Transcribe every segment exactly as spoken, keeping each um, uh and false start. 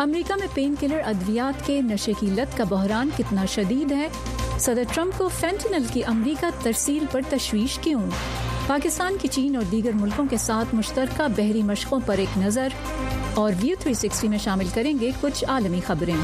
امریکہ میں پین کلر ادویات کے نشے کی لت کا بحران کتنا شدید ہے؟ صدر ٹرمپ کو فینٹنل کی امریکہ ترسیل پر تشویش کیوں؟ پاکستان کی چین اور دیگر ملکوں کے ساتھ مشترکہ بحری مشقوں پر ایک نظر، اور ویو تھری سکسٹی میں شامل کریں گے کچھ عالمی خبریں۔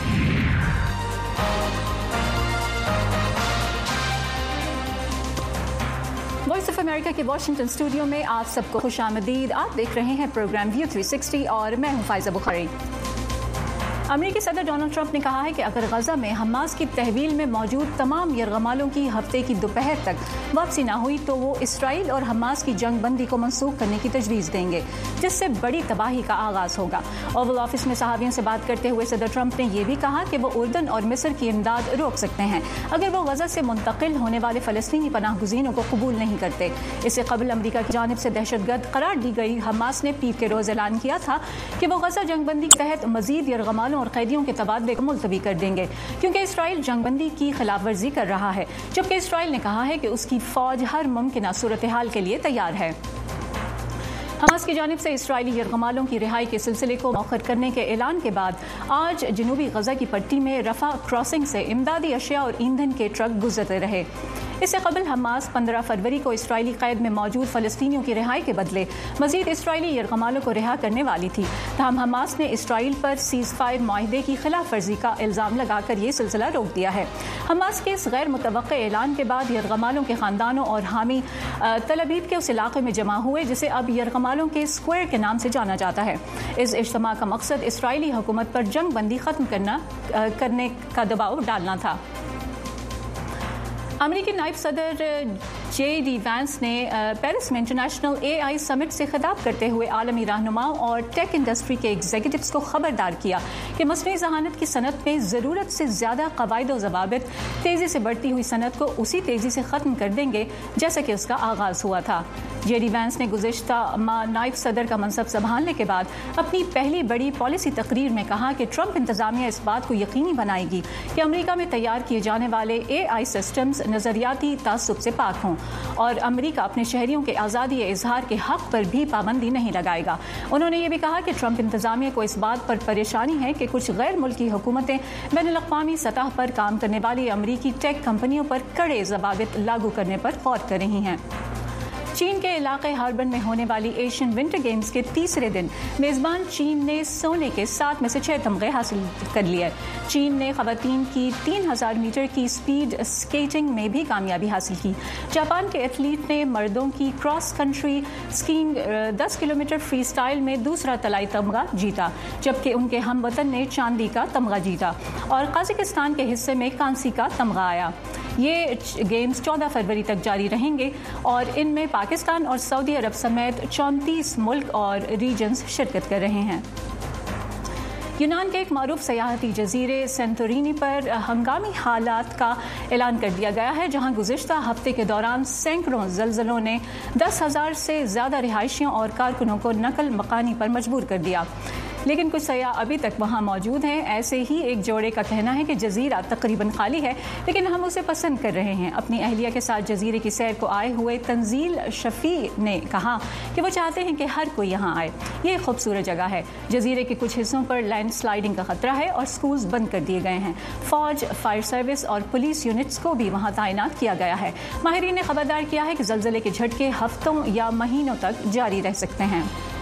وائس آف امریکہ کے واشنگٹن اسٹوڈیو میں آپ سب کو خوش آمدید۔ آپ دیکھ رہے ہیں پروگرام ویو تھری سکسٹی اور میں ہوں فائزہ بخاری۔ امریکی صدر ڈونلڈ ٹرمپ نے کہا ہے کہ اگر غزہ میں حماس کی تحویل میں موجود تمام یرغمالوں کی ہفتے کی دوپہر تک واپسی نہ ہوئی تو وہ اسرائیل اور حماس کی جنگ بندی کو منسوخ کرنے کی تجویز دیں گے، جس سے بڑی تباہی کا آغاز ہوگا۔ اوول آفس میں صحافیوں سے بات کرتے ہوئے صدر ٹرمپ نے یہ بھی کہا کہ وہ اردن اور مصر کی امداد روک سکتے ہیں اگر وہ غزہ سے منتقل ہونے والے فلسطینی پناہ گزینوں کو قبول نہیں کرتے۔ اس سے قبل امریکہ کی جانب سے دہشت گرد قرار دی گئی حماس نے پیر کے روز اعلان کیا تھا کہ وہ غزہ جنگ بندی کے تحت مزید یرغمالوں اور قیدیوں کے تبادلے کو ملتوی کر دیں گے، کیونکہ اسرائیل جنگ بندی کی خلاف ورزی کر رہا ہے، جبکہ اسرائیل نے کہا ہے کہ اس کی فوج ہر ممکنہ صورتحال کے لیے تیار ہے۔ حماس کی جانب سے اسرائیلی یرغمالوں کی رہائی کے سلسلے کو مؤخر کرنے کے اعلان کے بعد آج جنوبی غزہ کی پٹی میں رفح کراسنگ سے امدادی اشیاء اور ایندھن کے ٹرک گزرتے رہے۔ اس سے قبل حماس پندرہ فروری کو اسرائیلی قید میں موجود فلسطینیوں کی رہائی کے بدلے مزید اسرائیلی یرغمالوں کو رہا کرنے والی تھی، تاہم حماس نے اسرائیل پر سیز فائر معاہدے کی خلاف ورزی کا الزام لگا کر یہ سلسلہ روک دیا ہے۔ حماس کے اس غیر متوقع اعلان کے بعد یرغمالوں کے خاندانوں اور حامی تل ابیب کے اس علاقے میں جمع ہوئے جسے اب یرغمالوں کے اسکوائر کے نام سے جانا جاتا ہے۔ اس اجتماع کا مقصد اسرائیلی حکومت پر جنگ بندی ختم کرنا کرنے کا دباؤ ڈالنا تھا۔ امریکی نائب صدر جے ڈی وینس نے پیرس میں انٹرنیشنل اے آئی سمٹ سے خطاب کرتے ہوئے عالمی رہنماؤں اور ٹیک انڈسٹری کے ایگزیکٹوز کو خبردار کیا کہ مصنوعی ذہانت کی صنعت میں ضرورت سے زیادہ قواعد و ضوابط تیزی سے بڑھتی ہوئی صنعت کو اسی تیزی سے ختم کر دیں گے جیسا کہ اس کا آغاز ہوا تھا۔ جے ڈی وینس نے گزشتہ ماہ نائب صدر کا منصب سنبھالنے کے بعد اپنی پہلی بڑی پالیسی تقریر میں کہا کہ ٹرمپ انتظامیہ اس بات کو یقینی بنائے گی کہ امریکہ میں تیار کیے جانے والے اے آئی سسٹمز نظریاتی تعصب سے پاک ہوں، اور امریکہ اپنے شہریوں کے آزادی اظہار کے حق پر بھی پابندی نہیں لگائے گا۔ انہوں نے یہ بھی کہا کہ ٹرمپ انتظامیہ کو اس بات پر پریشانی ہے کہ کچھ غیر ملکی حکومتیں بین الاقوامی سطح پر کام کرنے والی امریکی ٹیک کمپنیوں پر کڑے ضوابط لاگو کرنے پر غور کر رہی ہیں۔ چین کے علاقے ہاربن میں ہونے والی ایشین ونٹر گیمز کے تیسرے دن میزبان چین نے سونے کے سات میں سے چھ تمغے حاصل کر لیے۔ چین نے خواتین کی تین ہزار میٹر کی اسپیڈ اسکیٹنگ میں بھی کامیابی حاصل کی۔ جاپان کے ایتھلیٹ نے مردوں کی کراس کنٹری اسکیئنگ دس کلومیٹر فری اسٹائل میں دوسرا طلائی تمغہ جیتا، جبکہ ان کے ہم وطن نے چاندی کا تمغہ جیتا اور قازقستان کے حصے میں کانسی کا تمغہ آیا۔ یہ گیمز چودہ فروری تک جاری رہیں گے اور ان میں پاکستان اور سعودی عرب سمیت چونتیس ملک اور ریجنز شرکت کر رہے ہیں۔ یونان کے ایک معروف سیاحتی جزیرے سینٹورینی پر ہنگامی حالات کا اعلان کر دیا گیا ہے، جہاں گزشتہ ہفتے کے دوران سینکڑوں زلزلوں نے دس ہزار سے زیادہ رہائشیوں اور کارکنوں کو نقل مکانی پر مجبور کر دیا، لیکن کچھ سیاح ابھی تک وہاں موجود ہیں۔ ایسے ہی ایک جوڑے کا کہنا ہے کہ جزیرہ تقریباً خالی ہے، لیکن ہم اسے پسند کر رہے ہیں۔ اپنی اہلیہ کے ساتھ جزیرے کی سیر کو آئے ہوئے تنزیل شفیع نے کہا کہ وہ چاہتے ہیں کہ ہر کوئی یہاں آئے، یہ ایک خوبصورت جگہ ہے۔ جزیرے کے کچھ حصوں پر لینڈ سلائیڈنگ کا خطرہ ہے اور سکولز بند کر دیے گئے ہیں۔ فوج، فائر سروس اور پولیس یونٹس کو بھی وہاں تعینات کیا گیا ہے۔ ماہرین نے خبردار کیا ہے کہ زلزلے کے جھٹکے ہفتوں یا مہینوں تک جاری رہ سکتے ہیں۔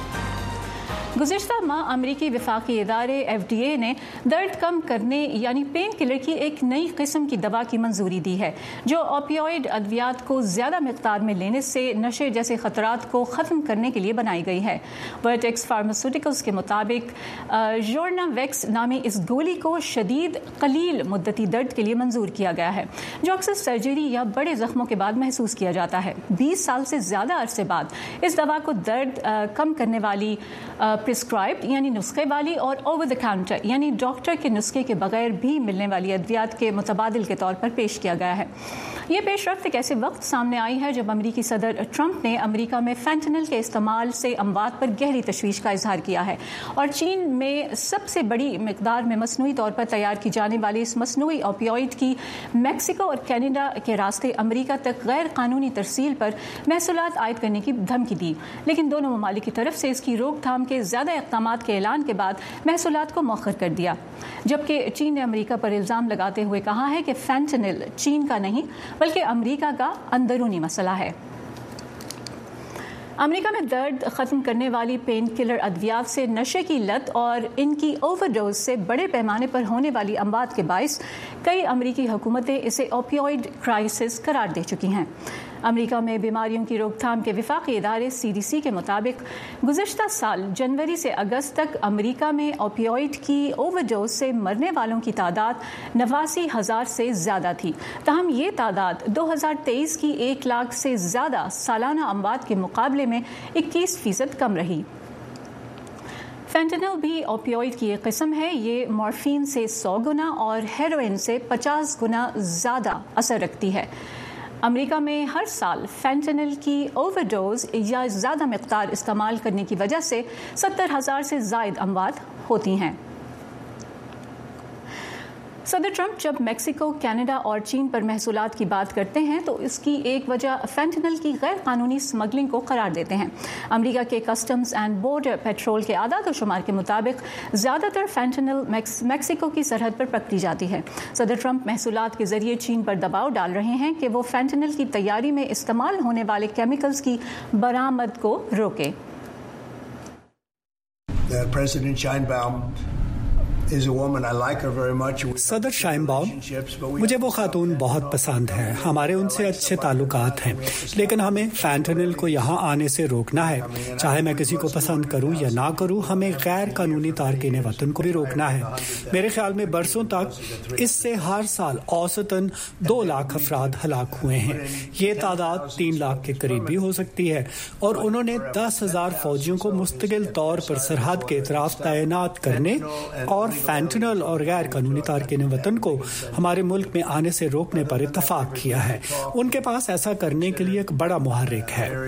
گزشتہ ماہ امریکی وفاقی ادارے ایف ڈی اے نے درد کم کرنے یعنی پین کلر کی ایک نئی قسم کی دوا کی منظوری دی ہے، جو اوپیوئڈ ادویات کو زیادہ مقدار میں لینے سے نشے جیسے خطرات کو ختم کرنے کے لیے بنائی گئی ہے۔ ورٹیکس فارماسیوٹیکلز کے مطابق جورنا ویکس نامی اس گولی کو شدید قلیل مدتی درد کے لیے منظور کیا گیا ہے، جو اکثر سرجری یا بڑے زخموں کے بعد محسوس کیا جاتا ہے۔ بیس سال سے زیادہ عرصے بعد اس دوا کو درد کم کرنے والی پرسکرائبڈ یعنی نسخے والی اور اوور دا کاؤنٹر یعنی ڈاکٹر کے نسخے کے بغیر بھی ملنے والی ادویات کے متبادل کے طور پر پیش کیا گیا ہے۔ یہ پیش رفت ایک ایسے وقت سامنے آئی ہے جب امریکی صدر ٹرمپ نے امریکہ میں فینٹنل کے استعمال سے اموات پر گہری تشویش کا اظہار کیا ہے، اور چین میں سب سے بڑی مقدار میں مصنوعی طور پر تیار کی جانے والی اس مصنوعی اوپیوئڈ کی میکسیکو اور کینیڈا کے راستے امریکہ تک غیر قانونی ترسیل پر محصولات عائد کرنے کی دھمکی دی، لیکن دونوں ممالک کی طرف سے اس کی روک تھام کے زیادہ اقدامات کے اعلان کے بعد محصولات کو مؤخر کر دیا، جبکہ چین نے امریکہ پر الزام لگاتے ہوئے کہا ہے کہ فینٹنل چین کا نہیں بلکہ امریکہ کا اندرونی مسئلہ ہے۔ امریکہ میں درد ختم کرنے والی پین کلر ادویات سے نشے کی لت اور ان کی اوور ڈوز سے بڑے پیمانے پر ہونے والی اموات کے باعث کئی امریکی حکومتیں اسے اوپیوئڈ کرائسس قرار دے چکی ہیں۔ امریکہ میں بیماریوں کی روک تھام کے وفاقی ادارے سی ڈی سی کے مطابق گزشتہ سال جنوری سے اگست تک امریکہ میں اوپیوئڈ کی اوور ڈوز سے مرنے والوں کی تعداد نواسی ہزار سے زیادہ تھی، تاہم یہ تعداد دو ہزار تیئیس کی ایک لاکھ سے زیادہ سالانہ اموات کے مقابلے میں اکیس فیصد کم رہی۔ فینٹنل بھی اوپیوئڈ کی ایک قسم ہے، یہ مورفین سے سو گنا اور ہیروئن سے پچاس گنا زیادہ اثر رکھتی ہے۔ امریکہ میں ہر سال فینٹنل کی اوور ڈوز یا زیادہ مقدار استعمال کرنے کی وجہ سے ستر ہزار سے زائد اموات ہوتی ہیں۔ صدر ٹرمپ جب میکسیکو، کینیڈا اور چین پر محصولات کی بات کرتے ہیں تو اس کی ایک وجہ فینٹنل کی غیر قانونی سمگلنگ کو قرار دیتے ہیں۔ امریکہ کے کسٹمز اینڈ بارڈر پیٹرول کے اعداد و شمار کے مطابق زیادہ تر فینٹنل میکسیکو کی سرحد پر پکڑی جاتی ہے۔ صدر ٹرمپ محصولات کے ذریعے چین پر دباؤ ڈال رہے ہیں کہ وہ فینٹنل کی تیاری میں استعمال ہونے والے کیمیکلز کی برآمد کو روکے۔ صدر شائنباؤم مجھے وہ خاتون بہت پسند ہے، ہمارے ان سے اچھے تعلقات ہیں، لیکن ہمیں فینٹنل کو یہاں آنے سے روکنا ہے۔ چاہے میں کسی کو پسند کروں یا نہ کروں، ہمیں غیر قانونی تارکین وطن کو بھی روکنا ہے۔ میرے خیال میں برسوں تک اس سے ہر سال اوسطاً دو لاکھ افراد ہلاک ہوئے ہیں، یہ تعداد تین لاکھ کے قریب بھی ہو سکتی ہے، اور انہوں نے دس ہزار فوجیوں کو مستقل طور پر سرحد کے اطراف تعینات کرنے اور فینٹنل اور غیر قانونی تارکین وطن کو ہمارے ملک میں آنے سے روکنے پر اتفاق کیا ہے۔ ان کے پاس ایسا کرنے کے لیے ایک بڑا محرک ہے۔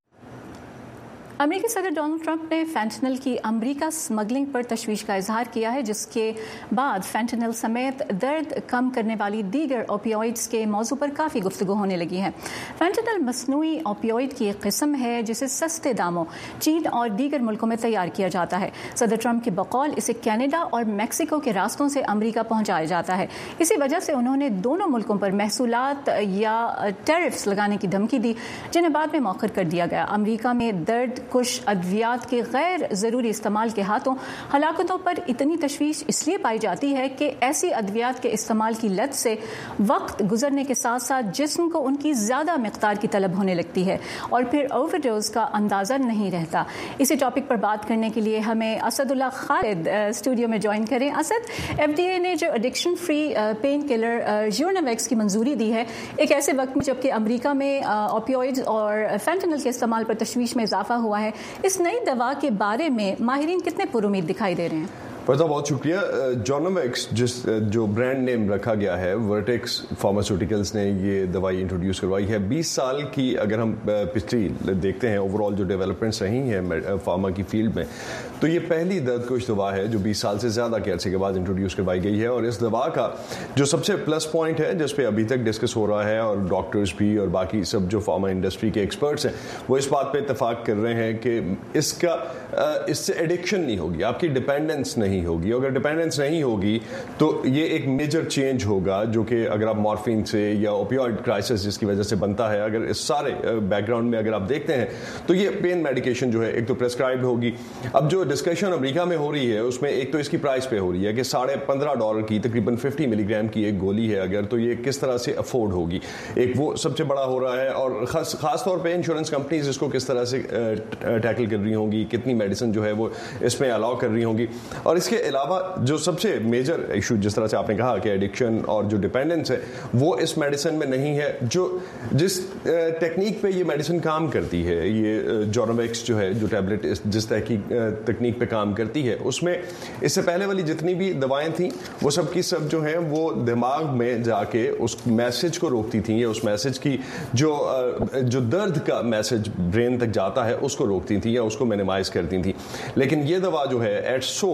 امریکی صدر ڈونلڈ ٹرمپ نے فینٹنل کی امریکہ اسمگلنگ پر تشویش کا اظہار کیا ہے، جس کے بعد فینٹنل سمیت درد کم کرنے والی دیگر اوپیوئڈز کے موضوع پر کافی گفتگو ہونے لگی ہے۔ فینٹنل مصنوعی اوپیوئڈ کی ایک قسم ہے جسے سستے داموں چین اور دیگر ملکوں میں تیار کیا جاتا ہے۔ صدر ٹرمپ کے بقول اسے کینیڈا اور میکسیکو کے راستوں سے امریکہ پہنچایا جاتا ہے۔ اسی وجہ سے انہوں نے دونوں ملکوں پر محصولات یا ٹیرفز لگانے کی دھمکی دی، جنہیں بعد میں مؤخر کر دیا گیا۔ امریکہ میں درد کش ادویات کے غیر ضروری استعمال کے ہاتھوں ہلاکتوں پر اتنی تشویش اس لیے پائی جاتی ہے کہ ایسی ادویات کے استعمال کی لت سے وقت گزرنے کے ساتھ ساتھ جسم کو ان کی زیادہ مقدار کی طلب ہونے لگتی ہے اور پھر اوور ڈوز کا اندازہ نہیں رہتا۔ اسی ٹاپک پر بات کرنے کے لیے ہمیں اسد اللہ خالد اسٹوڈیو میں جوائن کریں۔ اسد، ایف ڈی اے نے جو ایڈکشن فری پین کلر یورناویکس کی منظوری دی ہے، ایک ایسے وقت میں جبکہ امریکہ میں اوپیوئڈز اور فینٹنل کے استعمال پر تشویش میں اضافہ ہوا ہے، اس نئی دوا کے بارے میں ماہرین کتنے پر امید دکھائی دے رہے ہیں؟ پتا بہت شکریہ۔ جورناویکس جس جو برانڈ نیم رکھا گیا ہے، ورٹیکس فارماسیوٹیکلز نے یہ دوائی انٹروڈیوس کروائی ہے۔ بیس سال کی اگر ہم پچھلی دیکھتے ہیں اوور آل جو ڈیولپمنٹس رہی ہیں فارما کی فیلڈ میں، تو یہ پہلی درد کش دوا ہے جو بیس سال سے زیادہ کے عرصے کے بعد انٹروڈیوس کروائی گئی ہے۔ اور اس دوا کا جو سب سے پلس پوائنٹ ہے جس پہ ابھی تک ڈسکس ہو رہا ہے، اور ڈاکٹرز بھی اور باقی سب جو فارما انڈسٹری کے ایکسپرٹس ہیں وہ اس بات پہ اتفاق کر رہے ہیں کہ اس کا اس سے ایڈکشن نہیں ہوگی، آپ کی ڈپینڈنس نہیں ہوگی۔ اگر ڈپینڈنس نہیں ہوگی تو یہ ایک میجر چینج ہوگا، جو کہ اگر آپ مورفین سے یا اوپیوئڈ کرائسس جس کی وجہ سے بنتا ہے، اگر اس سارے بیک گراؤنڈ میں اگر آپ دیکھتے ہیں تو یہ پین میڈیکیشن جو ہے ایک تو پرسکرائبڈ ہوگی۔ اب جو ڈسکشن امریکہ میں ہو رہی ہے اس میں ایک تو اس کی پرائس پہ ہو رہی ہے کہ ساڑھے پندرہ ڈالر کی تقریباً ففٹی ملی گرام کی ایک گولی ہے، اگر تو یہ کس طرح سے افورڈ ہوگی، ایک وہ سب سے بڑا ہو رہا ہے۔ اور خاص خاص طور پہ انشورنس کمپنیز اس کو کس طرح سے ٹیکل کر رہی ہوں گی، کتنی میڈیسن جو ہے وہ اس میں الاؤ کر رہی ہوں گی۔ اور اس کے علاوہ جو سب سے میجر ایشو جس طرح سے آپ نے کہا کہ ایڈکشن اور جو ڈیپینڈنس ہے وہ اس میڈیسن میں نہیں ہے۔ جو جس ٹیکنیک پہ یہ میڈیسن کام کرتی ہے، یہ جورناویکس جو ہے جو ٹیبلٹ جس تحقیق تکنیک پہ کام کرتی ہے، اس میں اس سے پہلے والی جتنی بھی دوائیں تھیں وہ سب کی سب جو ہیں وہ دماغ میں جا کے اس میسج کو روکتی تھیں، یا اس میسج کی جو جو درد کا میسج برین تک جاتا ہے اس کو روکتی تھیں یا اس کو مینیمائز کرتی تھیں۔ لیکن یہ دوا جو ہے ایٹ سورس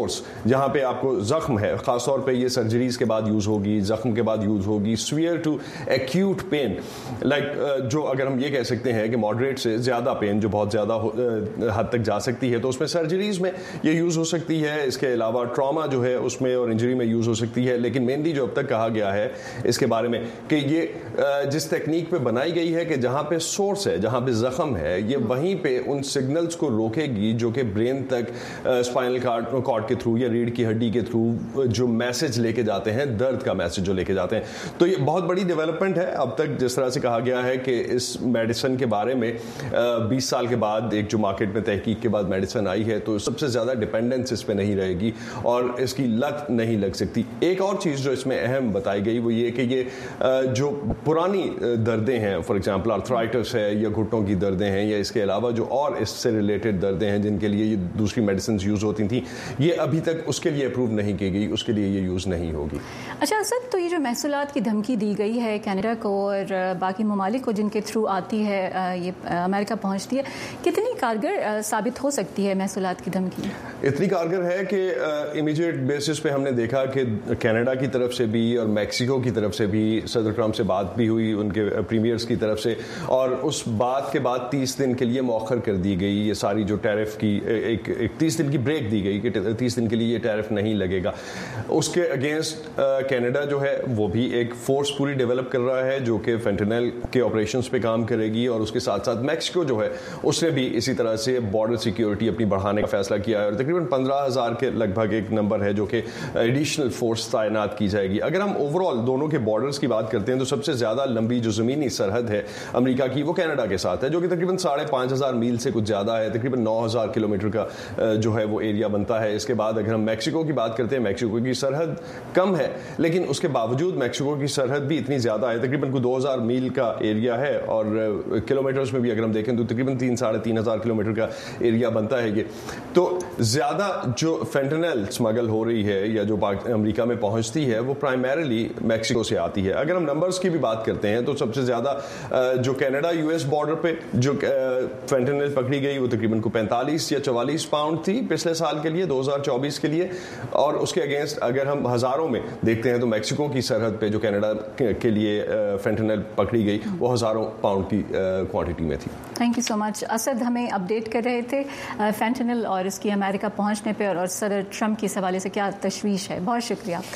جہاں پہ آپ کو زخم ہے, خاص طور پہ یہ سرجریز کے بعد یوز ہوگی, زخم کے بعد یوز ہوگی. سویئر ٹو ایکیوٹ پین, لائک جو اگر ہم یہ کہہ سکتے ہیں کہ ماڈریٹ سے زیادہ پین جو بہت زیادہ حد تک جا سکتی ہے, تو اس میں سرجریز میں یہ یوز ہو سکتی ہے. اس کے علاوہ ٹراما جو ہے اس میں اور انجری میں یوز ہو سکتی ہے. لیکن مینلی جو اب تک کہا گیا ہے اس کے بارے میں کہ یہ جس ٹیکنیک پہ بنائی گئی ہے کہ جہاں پہ سورس ہے, جہاں پہ زخم ہے, یہ وہیں پہ ان سگنلز کو روکے گی جو کہ برین تک اسپائنل کارڈ کے تھرو یا ریڑھ کی ہڈی کے تھرو جو میسج لے کے جاتے ہیں, درد کا میسج جو لے کے جاتے ہیں. تو یہ بہت بڑی ڈیولپمنٹ ہے. اب تک جس طرح سے کہا گیا ہے کہ اس میڈیسن کے بارے میں بیس سال کے بعد ایک جو مارکیٹ میں تحقیق کے بعد میڈیسن آئی ہے, تو سب سے زیادہ ڈیپینڈنس اس پہ نہیں رہے گی اور اس کی لت نہیں لگ سکتی. ایک اور چیز جو اس میں اہم بتائی گئی وہ یہ کہ یہ جو پرانی دردیں ہیں, فار ایگزامپل آرتھرائٹس ہے یا گھٹنوں کی دردیں ہیں, یا اس کے علاوہ جو اور اس سے ریلیٹڈ دردیں ہیں جن کے لیے یہ دوسری میڈیسنز یوز ہوتی تھیں, یہ ابھی تک اس کے لیے اپروو نہیں کی گئی, اس کے لیے یہ یوز نہیں ہوگی. اچھا اسد, تو یہ جو محصولات کی دھمکی دی گئی ہے کینیڈا کو اور باقی ممالک کو جن کے تھرو آتی ہے, یہ امریکہ پہنچتی ہے, کتنی کارگر ثابت ہو سکتی ہے محصولات کی دھمکی؟ اتنی کارگر ہے کہ امیجیٹ بیسس پہ ہم نے دیکھا کہ کینیڈا کی طرف سے بھی اور میکسیکو کی طرف سے بھی صدر ٹرمپ سے بات بھی ہوئی, ان کے پریمیئرز کی طرف سے, اور اس بات کے بعد تیس دن کے لیے مؤخر کر دی گئی یہ ساری جو ٹیرف کی ایک ایک تیس دن کی بریک دی گئی کہ تیس دن کے لیے یہ ٹیرف نہیں لگے گا. اس کے اگینسٹ کینیڈا جو ہے وہ بھی ایک فورس پوری ڈیولپ کر رہا ہے جو کہ فینٹنل کے آپریشنز پہ کام کرے گی, اور اس کے ساتھ ساتھ میکسیکو جو ہے اس نے بھی اسی طرح سے بارڈر سیکیورٹی اپنی بڑھانے کا فیصلہ کیا ہے, اور تقریباً پندرہ ہزار کے لگ بھگ ایک نمبر ہے جو کہ ایڈیشنل فورس تعینات کی جائے گی. اگر ہم اوور آل دونوں کے بارڈرز کی بات کرتے ہیں تو سب سے زیادہ لمبی جو زمینی سرحد ہے امریکہ کی وہ کینیڈا کے ساتھ ہے, جو کہ تقریباً ساڑھے پانچ ہزار میل سے کچھ زیادہ ہے, تقریباً نو ہزار کلو میٹر کا جو ہے وہ ایریا بنتا ہے. اس کے بعد اگر ہم میکسیکو کی بات کرتے ہیں, میکسیکو کی سرحد کم ہے لیکن اس کے باوجود میکسیکو کی سرحد بھی اتنی زیادہ ہے, تقریباً کوئی دو ہزار میل کا ایریا ہے, اور کلو میٹرز میں بھی اگر ہم دیکھیں تو تقریباً تین ساڑھے تین ہزار کلو میٹر کا ایریا بنتا ہے یہ. تو زیادہ جو فینٹنل اسمگل ہو رہی ہے یا جو امریکہ میں پہنچتی ہے وہ پرائمریلی میکسیکو سے آتی ہے. اگر ہم نمبرز کی بھی بات کرتے ہیں تو سب سے زیادہ جو کینیڈا یو ایس بارڈر پہ جو فینٹنل پکڑی گئی وہ تقریباً کو پینتالیس یا چوالیس پاؤنڈ تھی پچھلے سال کے لیے, دو ہزار چوبیس کے لیے, اور اس کے اگینسٹ اگر ہم ہزاروں میں دیکھتے ہیں تو میکسیکو کی سرحد پہ جو کینیڈا کے لیے فینٹنل پکڑی گئی وہ ہزاروں پاؤنڈ کی کوانٹٹی میں تھی. تھینک یو سو مچ. اسد ہمیں اپڈیٹ کر رہے تھے فینٹنل اور اس کی امریکہ پہنچنے پہ اور صدر ٹرمپ کے حوالے سے کیا تشویش ہے. بہت شکریہ آپ کا.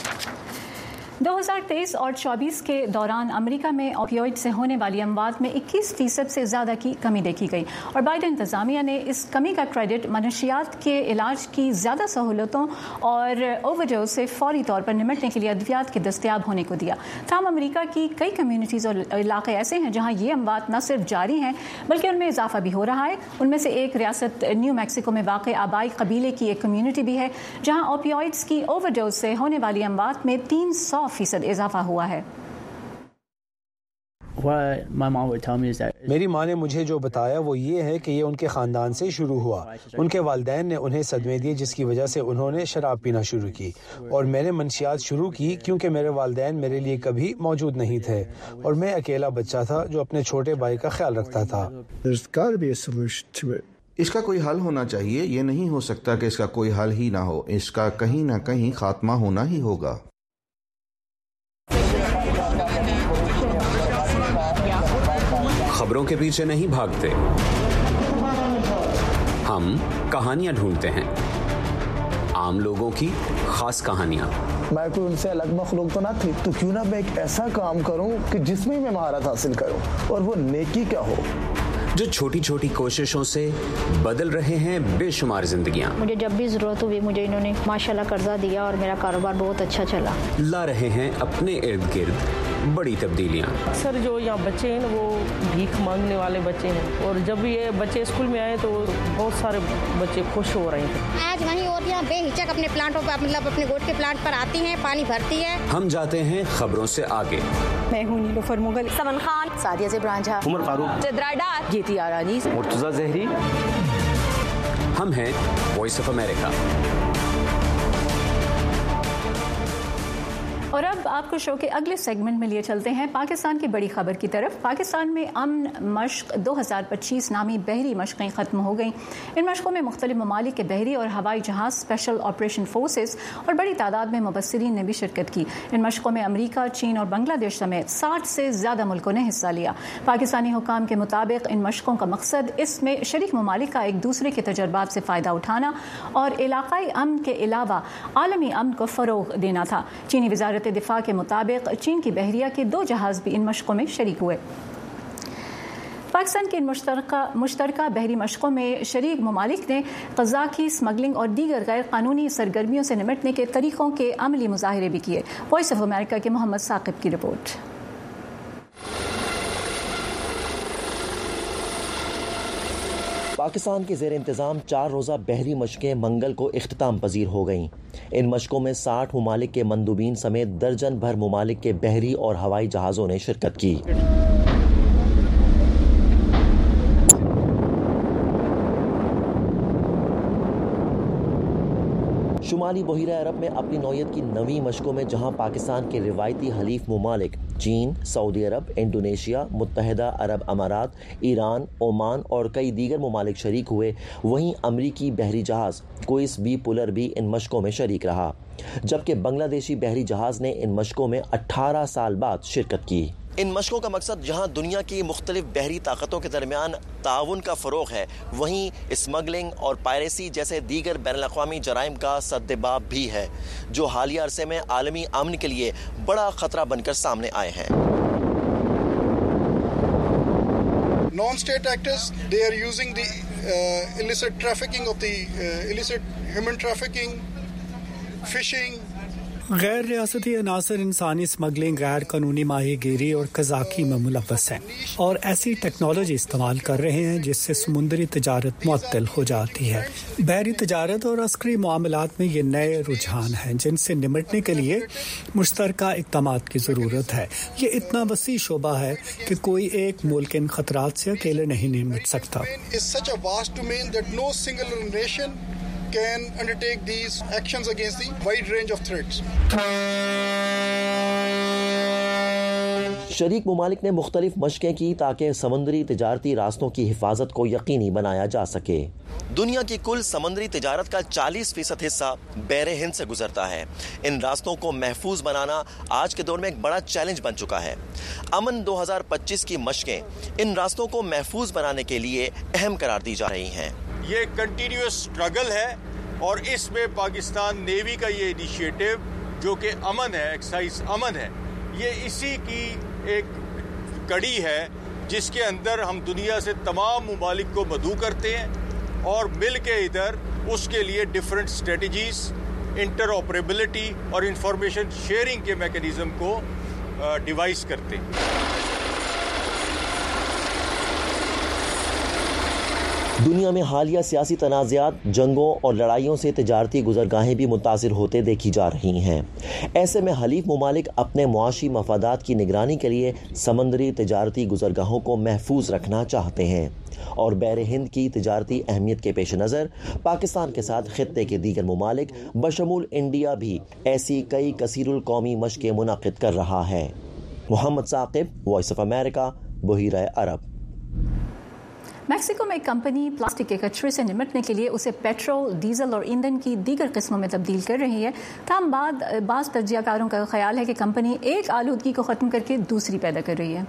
دو ہزار تیئیس اور چوبیس کے دوران امریکہ میں اوپیوئڈ سے ہونے والی اموات میں اکیس فیصد سے زیادہ کی کمی دیکھی گئی, اور بائیڈن انتظامیہ نے اس کمی کا کریڈٹ منشیات کے علاج کی زیادہ سہولتوں اور اوور ڈوز سے فوری طور پر نمٹنے کے لیے ادویات کے دستیاب ہونے کو دیا. تاہم امریکہ کی کئی کمیونٹیز اور علاقے ایسے ہیں جہاں یہ اموات نہ صرف جاری ہیں بلکہ ان میں اضافہ بھی ہو رہا ہے. ان میں سے ایک ریاست نیو میکسیکو میں واقع آبائی قبیلے کی ایک کمیونٹی بھی ہے جہاں اوپیوئڈز کی اوور ڈوز سے ہونے والی اموات میں تین سو فیصد اضافہ ہوا ہے. میری ماں نے مجھے جو بتایا وہ یہ ہے کہ یہ ان کے خاندان سے شروع ہوا. ان کے والدین نے انہیں صدمے دیے جس کی وجہ سے انہوں نے شراب پینا شروع کی, اور میں نے منشیات شروع کی کیونکہ میرے والدین میرے لیے کبھی موجود نہیں تھے اور میں اکیلا بچہ تھا جو اپنے چھوٹے بھائی کا خیال رکھتا تھا. اس کا کوئی حل ہونا چاہیے. یہ نہیں ہو سکتا کہ اس کا کوئی حل ہی نہ ہو. اس کا کہیں نہ کہیں خاتمہ ہونا ہی ہوگا. خبروں کے پیچھے نہیں بھاگتے, ہم کہانیاں ڈھونڈتے ہیں, عام لوگوں کی خاص کہانیاں. میں کوئی ان سے الگ مخلوق تو نہ تھی, تو کیوں نہ میں ایک ایسا کام کروں کہ جس میں میں مہارت حاصل کروں اور وہ نیکی کیا ہو, جو چھوٹی چھوٹی کوششوں سے بدل رہے ہیں بے شمار زندگیاں. مجھے جب بھی ضرورت ہوئی مجھے انہوں نے ماشاءاللہ قرضہ دیا اور میرا کاروبار بہت اچھا چلا. لا رہے ہیں اپنے ارد گرد بڑی تبدیلیاں. اکثر جو یہاں بچے ہیں وہ بھیک مانگنے والے بچے ہیں, اور جب یہ بچے اسکول میں آئے تو بہت سارے بچے خوش ہو رہے ہیں. آج وہیں عورتیں بے ہچک اپنے پلانٹوں پر مطلب اپنے گوٹ کے پلانٹ پر آتی ہیں, پانی بھرتی ہے. ہم جاتے ہیں خبروں سے آگے. میں ہوں نیلوفر مغل, سمن خان, سعدیہ زبران جھا, عمر فاروق, جدرا ڈار, گیتی آرانی, مرتضی زہری. ہم ہیں وائس آف امریکہ. اور اب آپ کو شو کے اگلے سیگمنٹ میں لیے چلتے ہیں پاکستان کی بڑی خبر کی طرف۔ پاکستان میں امن مشق دو ہزار پچیس نامی بحری مشقیں ختم ہو گئیں۔ ان مشقوں میں مختلف ممالک کے بحری اور ہوائی جہاز، اسپیشل آپریشن فورسز اور بڑی تعداد میں مبصرین نے بھی شرکت کی۔ ان مشقوں میں امریکہ، چین اور بنگلہ دیش سمیت ساٹھ سے زیادہ ملکوں نے حصہ لیا۔ پاکستانی حکام کے مطابق ان مشقوں کا مقصد اس میں شریک ممالک کا ایک دوسرے کے تجربات سے فائدہ اٹھانا اور علاقائی امن کے علاوہ عالمی امن کو فروغ دینا تھا۔ چینی وزارت دفاع کے مطابق چین کی بحریہ کے دو جہاز بھی ان مشقوں میں شریک ہوئے۔ پاکستان کی ان مشترکہ مشترکہ بحری مشقوں میں شریک ممالک نے قزاقی اسمگلنگ اور دیگر غیر قانونی سرگرمیوں سے نمٹنے کے طریقوں کے عملی مظاہرے بھی کیے۔ وائس آف امریکہ کے محمد ثاقب کی رپورٹ۔ پاکستان کے زیر انتظام چار روزہ بحری مشقیں منگل کو اختتام پذیر ہو گئیں۔ ان مشقوں میں ساٹھ ممالک کے مندوبین سمیت درجن بھر ممالک کے بحری اور ہوائی جہازوں نے شرکت کی۔ شمالی بحیرہ عرب میں اپنی نوعیت کی نویں مشقوں میں جہاں پاکستان کے روایتی حلیف ممالک چین، سعودی عرب، انڈونیشیا، متحدہ عرب امارات، ایران، عمان اور کئی دیگر ممالک شریک ہوئے، وہیں امریکی بحری جہاز کوئس بی پولر بھی ان مشقوں میں شریک رہا، جبکہ بنگلہ دیشی بحری جہاز نے ان مشقوں میں اٹھارہ سال بعد شرکت کی۔ ان مشقوں کا مقصد جہاں دنیا کی مختلف بحری طاقتوں کے درمیان تعاون کا فروغ ہے، وہیں اسمگلنگ اور پائریسی جیسے دیگر بین الاقوامی جرائم کا سدباب بھی ہے، جو حالیہ عرصے میں عالمی امن کے لیے بڑا خطرہ بن کر سامنے آئے ہیں۔ نان اسٹیٹ ایکٹرز they are using the uh, illicit trafficking of the uh, illicit human trafficking, fishing. غیر ریاستی عناصر انسانی اسمگلنگ، غیر قانونی ماہی گیری اور قزاقی میں ملوث ہیں اور ایسی ٹیکنالوجی استعمال کر رہے ہیں جس سے سمندری تجارت معطل ہو جاتی ہے۔ بحری تجارت اور عسکری معاملات میں یہ نئے رجحان ہیں جن سے نمٹنے کے لیے مشترکہ اقدامات کی ضرورت ہے۔ یہ اتنا وسیع شعبہ ہے کہ کوئی ایک ملک ان خطرات سے اکیلے نہیں نمٹ سکتا۔ can undertake these actions against the wide range of threats. شریک ممالک نے مختلف مشقیں کی تاکہ سمندری تجارتی راستوں کی حفاظت کو یقینی بنایا جا سکے۔ دنیا کی کل سمندری تجارت کا چالیس فیصد حصہ بحر ہند سے گزرتا ہے۔ ان راستوں کو محفوظ بنانا آج کے دور میں ایک بڑا چیلنج بن چکا ہے۔ امن دو ہزار پچیس کی مشقیں ان راستوں کو محفوظ بنانے کے لیے اہم قرار دی جا رہی ہیں۔ یہ کنٹینیوس سٹرگل ہے اور اس میں پاکستان نیوی کا یہ انیشیٹو جو کہ امن ہے، ایکسائز امن ہے، یہ اسی کی ایک کڑی ہے جس کے اندر ہم دنیا سے تمام ممالک کو مدعو کرتے ہیں اور مل کے ادھر اس کے لیے ڈیفرنٹ اسٹریٹجیز، انٹر آپریبلٹی اور انفارمیشن شیئرنگ کے میکینزم کو ڈیوائس کرتے ہیں۔ دنیا میں حالیہ سیاسی تنازعات، جنگوں اور لڑائیوں سے تجارتی گزرگاہیں بھی متاثر ہوتے دیکھی جا رہی ہیں۔ ایسے میں حلیف ممالک اپنے معاشی مفادات کی نگرانی کے لیے سمندری تجارتی گزرگاہوں کو محفوظ رکھنا چاہتے ہیں، اور بحر ہند کی تجارتی اہمیت کے پیش نظر پاکستان کے ساتھ خطے کے دیگر ممالک بشمول انڈیا بھی ایسی کئی کثیر القومی مشقیں منعقد کر رہا ہے۔ محمد ثاقب، وائس آف امریکہ، بحیرہ عرب۔ میکسیکو میں ایک کمپنی پلاسٹک کے کچرے سے نمٹنے کے لیے اسے پیٹرول، ڈیزل اور ایندھن کی دیگر قسموں میں تبدیل کر رہی ہے۔ تاہم بعد بعض تجزیہ کاروں کا خیال ہے کہ کمپنی ایک آلودگی کو ختم کر کے دوسری پیدا کر رہی ہے۔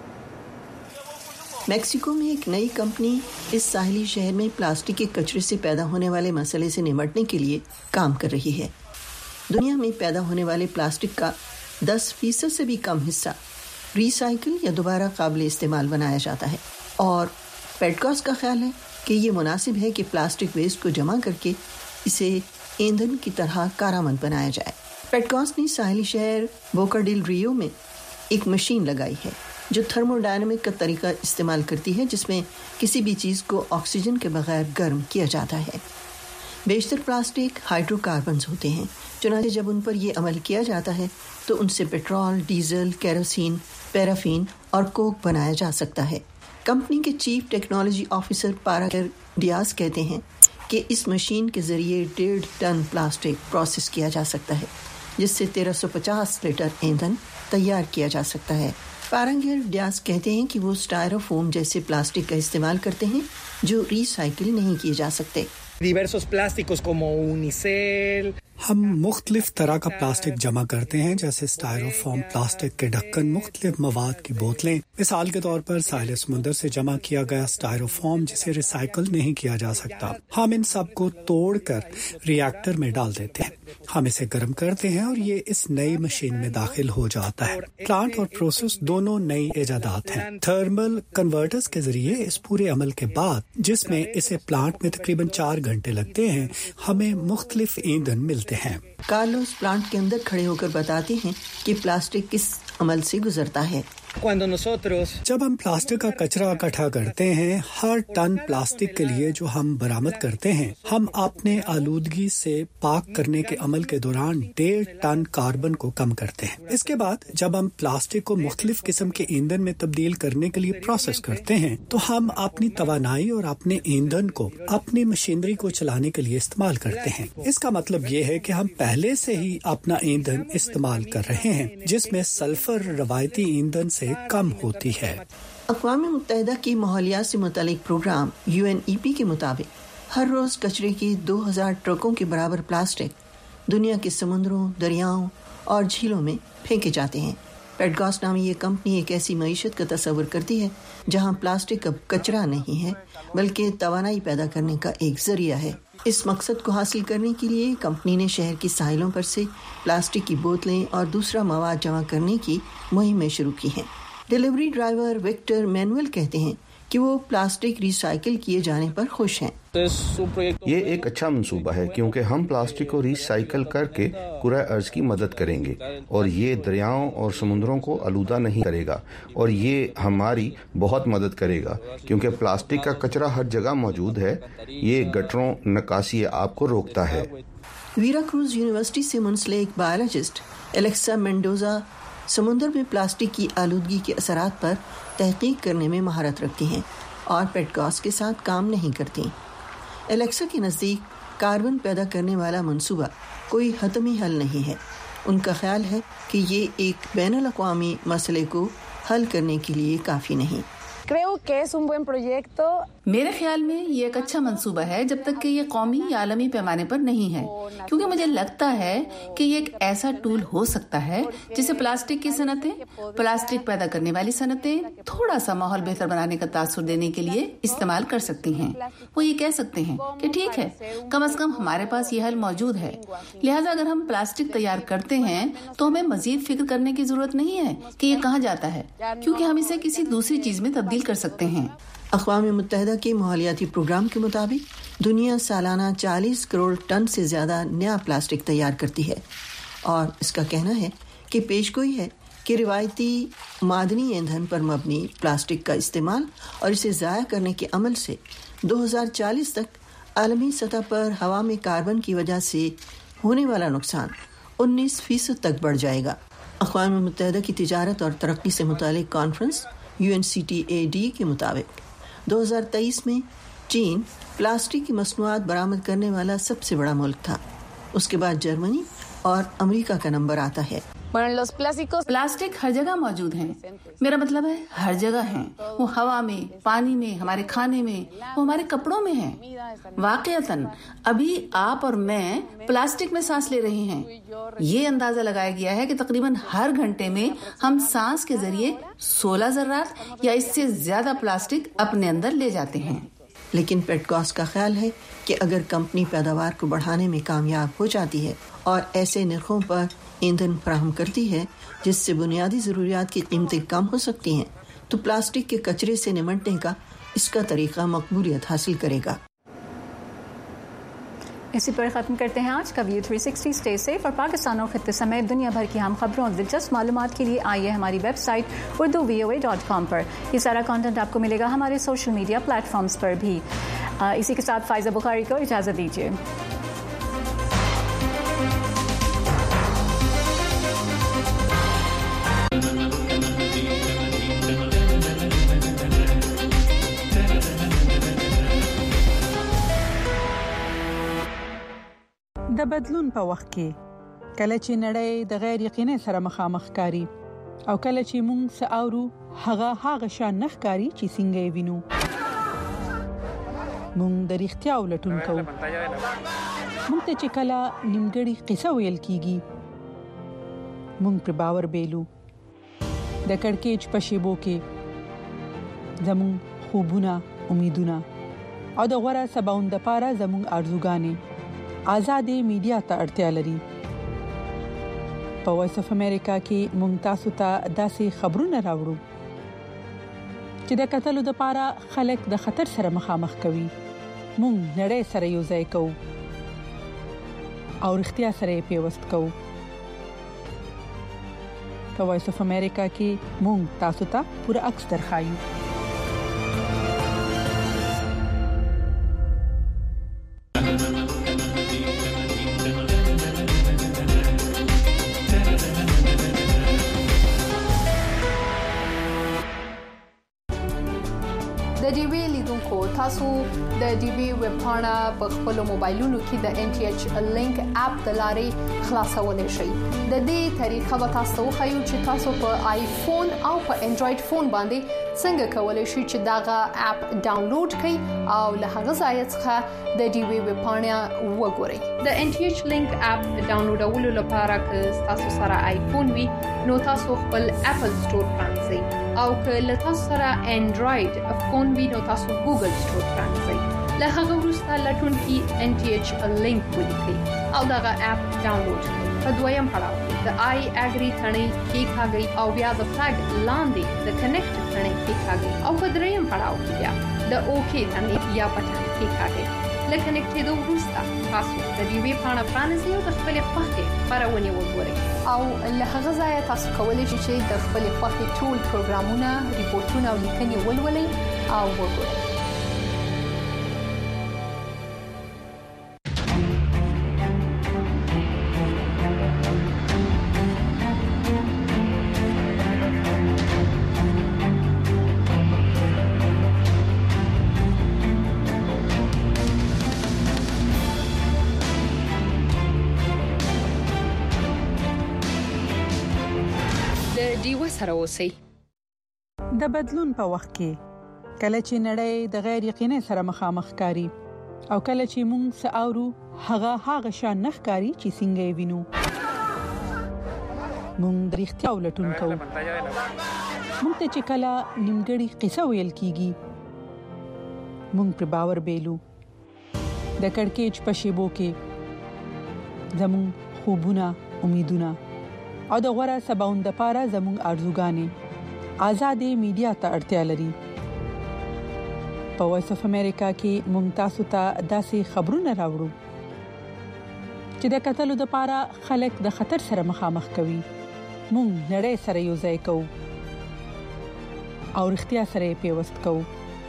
میکسیکو میں ایک نئی کمپنی اس ساحلی شہر میں پلاسٹک کے کچرے سے پیدا ہونے والے مسئلے سے نمٹنے کے لیے کام کر رہی ہے۔ دنیا میں پیدا ہونے والے پلاسٹک کا دس فیصد سے بھی کم حصہ ری سائیکل یا دوبارہ قابل استعمال بنایا جاتا ہے، اور پیڈکاس کا خیال ہے کہ یہ مناسب ہے کہ پلاسٹک ویسٹ کو جمع کر کے اسے ایندھن کی طرح کارآمد بنایا جائے۔ پیڈکاس نے ساحلی شہر بوکا ڈیل ریو میں ایک مشین لگائی ہے جو تھرمو ڈائنامک کا طریقہ استعمال کرتی ہے، جس میں کسی بھی چیز کو آکسیجن کے بغیر گرم کیا جاتا ہے۔ بیشتر پلاسٹک ہائیڈرو کاربنز ہوتے ہیں، چنانچہ جب ان پر یہ عمل کیا جاتا ہے تو ان سے پیٹرول، ڈیزل، کیروسین، پیرافین اور کوک بنایا جا سکتا ہے۔ کمپنی کے چیف ٹیکنالوجی آفیسر پاراگر ڈیاز کہتے ہیں کہ اس مشین کے ذریعے ڈیڑھ ٹن پلاسٹک پروسیس کیا جا سکتا ہے، जिससे तेरह सौ पचास लीटर ईंधन तैयार किया जा सकता है। पारंगियर डियास कहते हैं कि वो स्टायरोफोम जैसे प्लास्टिक का इस्तेमाल करते हैं जो रिसाइकिल नहीं किए जा सकते। diversos plásticos como unicel। हम मुख्तलिफ तरह का प्लास्टिक जमा करते हैं, जैसे स्टायरोफॉर्म प्लास्टिक के ढक्कन, मुख्तलिफ मवाद की बोतलें। मिसाल के तौर पर साहिल समुंदर से जमा किया गया स्टायरोफॉर्म जिसे रिसाइकल नहीं किया जा सकता। हम इन सब को तोड़कर रिएक्टर में डाल देते हैं। हम इसे गर्म करते हैं और ये इस नई मशीन में दाखिल हो जाता है। प्लांट और प्रोसेस दोनों नई इजादात हैं। थर्मल कन्वर्टर्स के जरिए इस पूरे अमल के बाद, जिसमें इसे प्लांट में तकरीबन चार घंटे लगते हैं, हमें मुख्तलिफ ईंधन मिलते हैं। कार्लोस प्लांट के अंदर खड़े होकर बताते हैं कि प्लास्टिक किस अमल से गुजरता है। जब हम प्लास्टिक का कचरा इकट्ठा करते हैं, हर टन प्लास्टिक के लिए जो हम बरामद करते हैं, हम अपने आलूदगी से पाक करने के अमल के दौरान डेढ़ टन कार्बन को कम करते हैं। इसके बाद जब हम प्लास्टिक को मुख्तलिफ किस्म के ईंधन में तब्दील करने के लिए प्रोसेस करते हैं, तो हम अपनी तवानाई और अपने ईंधन को अपनी मशीनरी को चलाने के लिए इस्तेमाल करते हैं। इसका मतलब ये है कि हम पहले से ही अपना ईंधन इस्तेमाल कर रहे हैं, जिसमें सल्फर रवायती ईंधन से कम होती है। अक़वाम मुत्तहिदा की माहौलियात से मुतालिक programme U N E P के मुताबिक हर रोज कचरे की दो हज़ार ट्रकों के बराबर प्लास्टिक दुनिया के समुद्रों, दरियाओं और झीलों में फेंके जाते हैं। पेडगॉस नामी ये कंपनी एक ऐसी मईशत का तस्वर करती है जहां प्लास्टिक अब कचरा नहीं है, बल्कि तवानाई पैदा करने का एक जरिया है। इस मकसद को हासिल करने के लिए कंपनी ने शहर की साहिलों पर से प्लास्टिक की बोतलें और दूसरा मवाद जमा करने की मुहिमें शुरू की हैं। डिलीवरी ड्राइवर विक्टर मैनुअल कहते हैं कि वो प्लास्टिक रिसाइकिल किए जाने पर खुश हैं। ये एक अच्छा मंसूबा है क्योंकि हम प्लास्टिक को रिसाइकिल करके कुराए अर्ज की मदद करेंगे और ये दरियाओं और समुद्रों को आलूदा नहीं करेगा और ये हमारी बहुत मदद करेगा क्योंकि प्लास्टिक का कचरा हर जगह मौजूद है। ये गटरों, नकासी आप को रोकता है। वीरा क्रूज यूनिवर्सिटी से मुंसलिक बायोलॉजिस्ट एलेक्सा मेंडोजा समुद्र में प्लास्टिक की आलूदगी के असरात पर तहकीक करने में महारत रखती हैं और पेडगॉस के साथ काम नहीं करती। एलेक्सा के नज़दीक कार्बन पैदा करने वाला मंसूबा कोई हतमी हल नहीं है। उनका ख्याल है कि ये एक बैनुल अक़वामी मसले को हल करने के लिए काफ़ी नहीं। Creo que es un buen proyecto। मेरे ख्याल में ये एक अच्छा मंसूबा है जब तक कि ये कौमी या आलमी पैमाने पर नहीं है, क्योंकि मुझे लगता है कि ये एक ऐसा टूल हो सकता है जिसे प्लास्टिक की सनतें, प्लास्टिक पैदा करने वाली सनतें थोड़ा सा माहौल बेहतर बनाने का तासुर देने के लिए इस्तेमाल कर सकती हैं। वो ये कह सकते हैं कि ठीक है, कम अज कम हमारे पास ये हल मौजूद है, लिहाजा अगर हम प्लास्टिक तैयार करते हैं तो हमें मजीद फिक्र करने की जरूरत नहीं है कि ये कहाँ जाता है, क्योंकि हम इसे किसी दूसरी चीज में तब्दील कर सकते हैं। अक़वाम मुत्तहिदा के माहौलियाती प्रोग्राम के मुताबिक दुनिया सालाना चालीस करोड़ टन से ज्यादा नया प्लास्टिक तैयार करती है और इसका कहना है कि पेशगोई है कि रिवायती मादनी ईंधन पर मबनी प्लास्टिक का इस्तेमाल और इसे ज़ाया करने के अमल से दो हज़ार चालीस तक आलमी सतह पर हवा में कार्बन की वजह से होने वाला नुकसान उन्नीस फीसद तक बढ़ जाएगा। अक़वाम मुत्तहिदा की तिजारत और तरक्की से मुतालिक conference U N C T A D के मुताबिक दो हज़ार तेईस में चीन प्लास्टिक की मसनूआत बरामद करने वाला सबसे बड़ा मुल्क था। उसके बाद जर्मनी और अमेरिका का नंबर आता है। प्लास्टिक हर जगह मौजूद हैं। मेरा मतलब है हर जगह हैं। वो हवा में, पानी में, हमारे खाने में, वो हमारे कपड़ों में हैं। वाकईतन अभी आप और मैं प्लास्टिक में सांस ले रहे हैं। ये अंदाजा लगाया गया है कि तकरीबन हर घंटे में हम सांस के जरिए सोलह ज़र्रात या इससे ज्यादा प्लास्टिक अपने अंदर ले जाते हैं। लेकिन पेडगॉस का ख्याल है कि अगर कंपनी पैदावार को बढ़ाने में कामयाब हो जाती है और ऐसे नरखों पर ईंधन फराहम करती है जिससे बुनियादी ज़रूरियात की कीमतें कम हो सकती हैं, तो प्लास्टिक के कचरे से निपटने का इसका तरीका मकबूलियत हासिल करेगा। इसी पर ख़त्म करते हैं आज का view three sixty. Stay safe और पाकिस्तान और खित्ते समेत दुनिया भर की हम खबरों और दिलचस्प मालूमात के लिए आइए हमारी website Urdu V O A dot com पर। ये सारा कंटेंट आपको मिलेगा हमारे सोशल मीडिया प्लेटफॉर्म्स पर भी। आ, इसी के साथ फाइज़ा बुखारी को इजाज़त दीजिए। د بدلون په وخت کې کله چې نړۍ د غیر یقیني سره مخامخ کاری او کله چې موږ ساورو هغه هغه شان نخکاری چې څنګه یې وینو موږ د اړتیا ولټون کوو موږ ته چې کله نیمګړی قصه ویل کیږي موږ پر باور بیلو د کڑکېچ په شیبو کې زمون خوبونه امیدونه او د غوړه سباوند لپاره زمون ارزوګانې آزادې میډیا ته اړتیا لري په وایس اف امریکا کې موږ تاسو ته داسې خبرونه راوړو چې د قتلو لپاره خلک د خطر سره مخامخ کوي موږ نړۍ سره یو ځای کوو او اړتیا سره پیوست کوو په وایس اف امریکا کې موږ تاسو ته پوره عکس درخایو د ډي وی لیدونکو تاسو د ډي وی ویب پاڼه په خپل موبایلونو کې د ان ټي ایچ لینک اپ د لارې خلاصولای شئ د دې طریقه به تاسو خایو چې تاسو په آیفون او په انډراید فون باندې څنګه کولای شئ چې داغه اپ ډاونلوډ کړئ او له هغه ځای څخه د ډي وی ویب پاڼه وګورئ د ان ټي ایچ لینک اپ ډاونلوډولو لپاره که تاسو سره آیفون وي نو تاسو خپل اپل سٹور پرانځئ او که له تاسو سره انډراید فون وي نو تاسو ګوګل سٹور پرانځئ له هغه وروسته لټون کې ان ټي ایچ لینک ولیکئ او داغه اپ ډاونلوډ کړئ په دویم پړاو د آی اګری ثنې کې ښاګي او بیا د فلګ لاندې د کنیکټ ثنې کې ښاګي او په دریم پړاو کې بیا د اوکی ثنې یا پټن کې ښاګي لکه نکټېدو وروسته تاسو د دې وی پاڼه پرانیزئ او د خپل خوښې خبرونه وګورئ او له هغه ځای تاسو کولی شئ چې د خپل خوښې ټول پروګرامونه ریپورتونه او لیکنې ولولئ او وګورئ سره اوسئ د بدلون په وخت کې کله چې نړۍ د غیر یقیني سره مخامخ کاری او کله چې موږ ساورو هغه هغه شان نخکاری چې څنګه یې وینو موږ د اړتیا ولټون کوو موږ ته چې کله نیمګړی قصه ویل کیږي موږ پر باور بیلو د کڑکېچ په شیبو کې زمون خوبونه امیدونه او د غوړه سباوند لپاره زموږ ارزوګانې آزادې میډیا ته اړتیا لري په وایس اف امریکا کې موږ تاسو ته داسې خبرونه راوړو چې د قتلو لپاره خلک د خطر سره مخامخ کوي موږ نړۍ سره یو ځای کوو او اړتیا سره پیوست کوو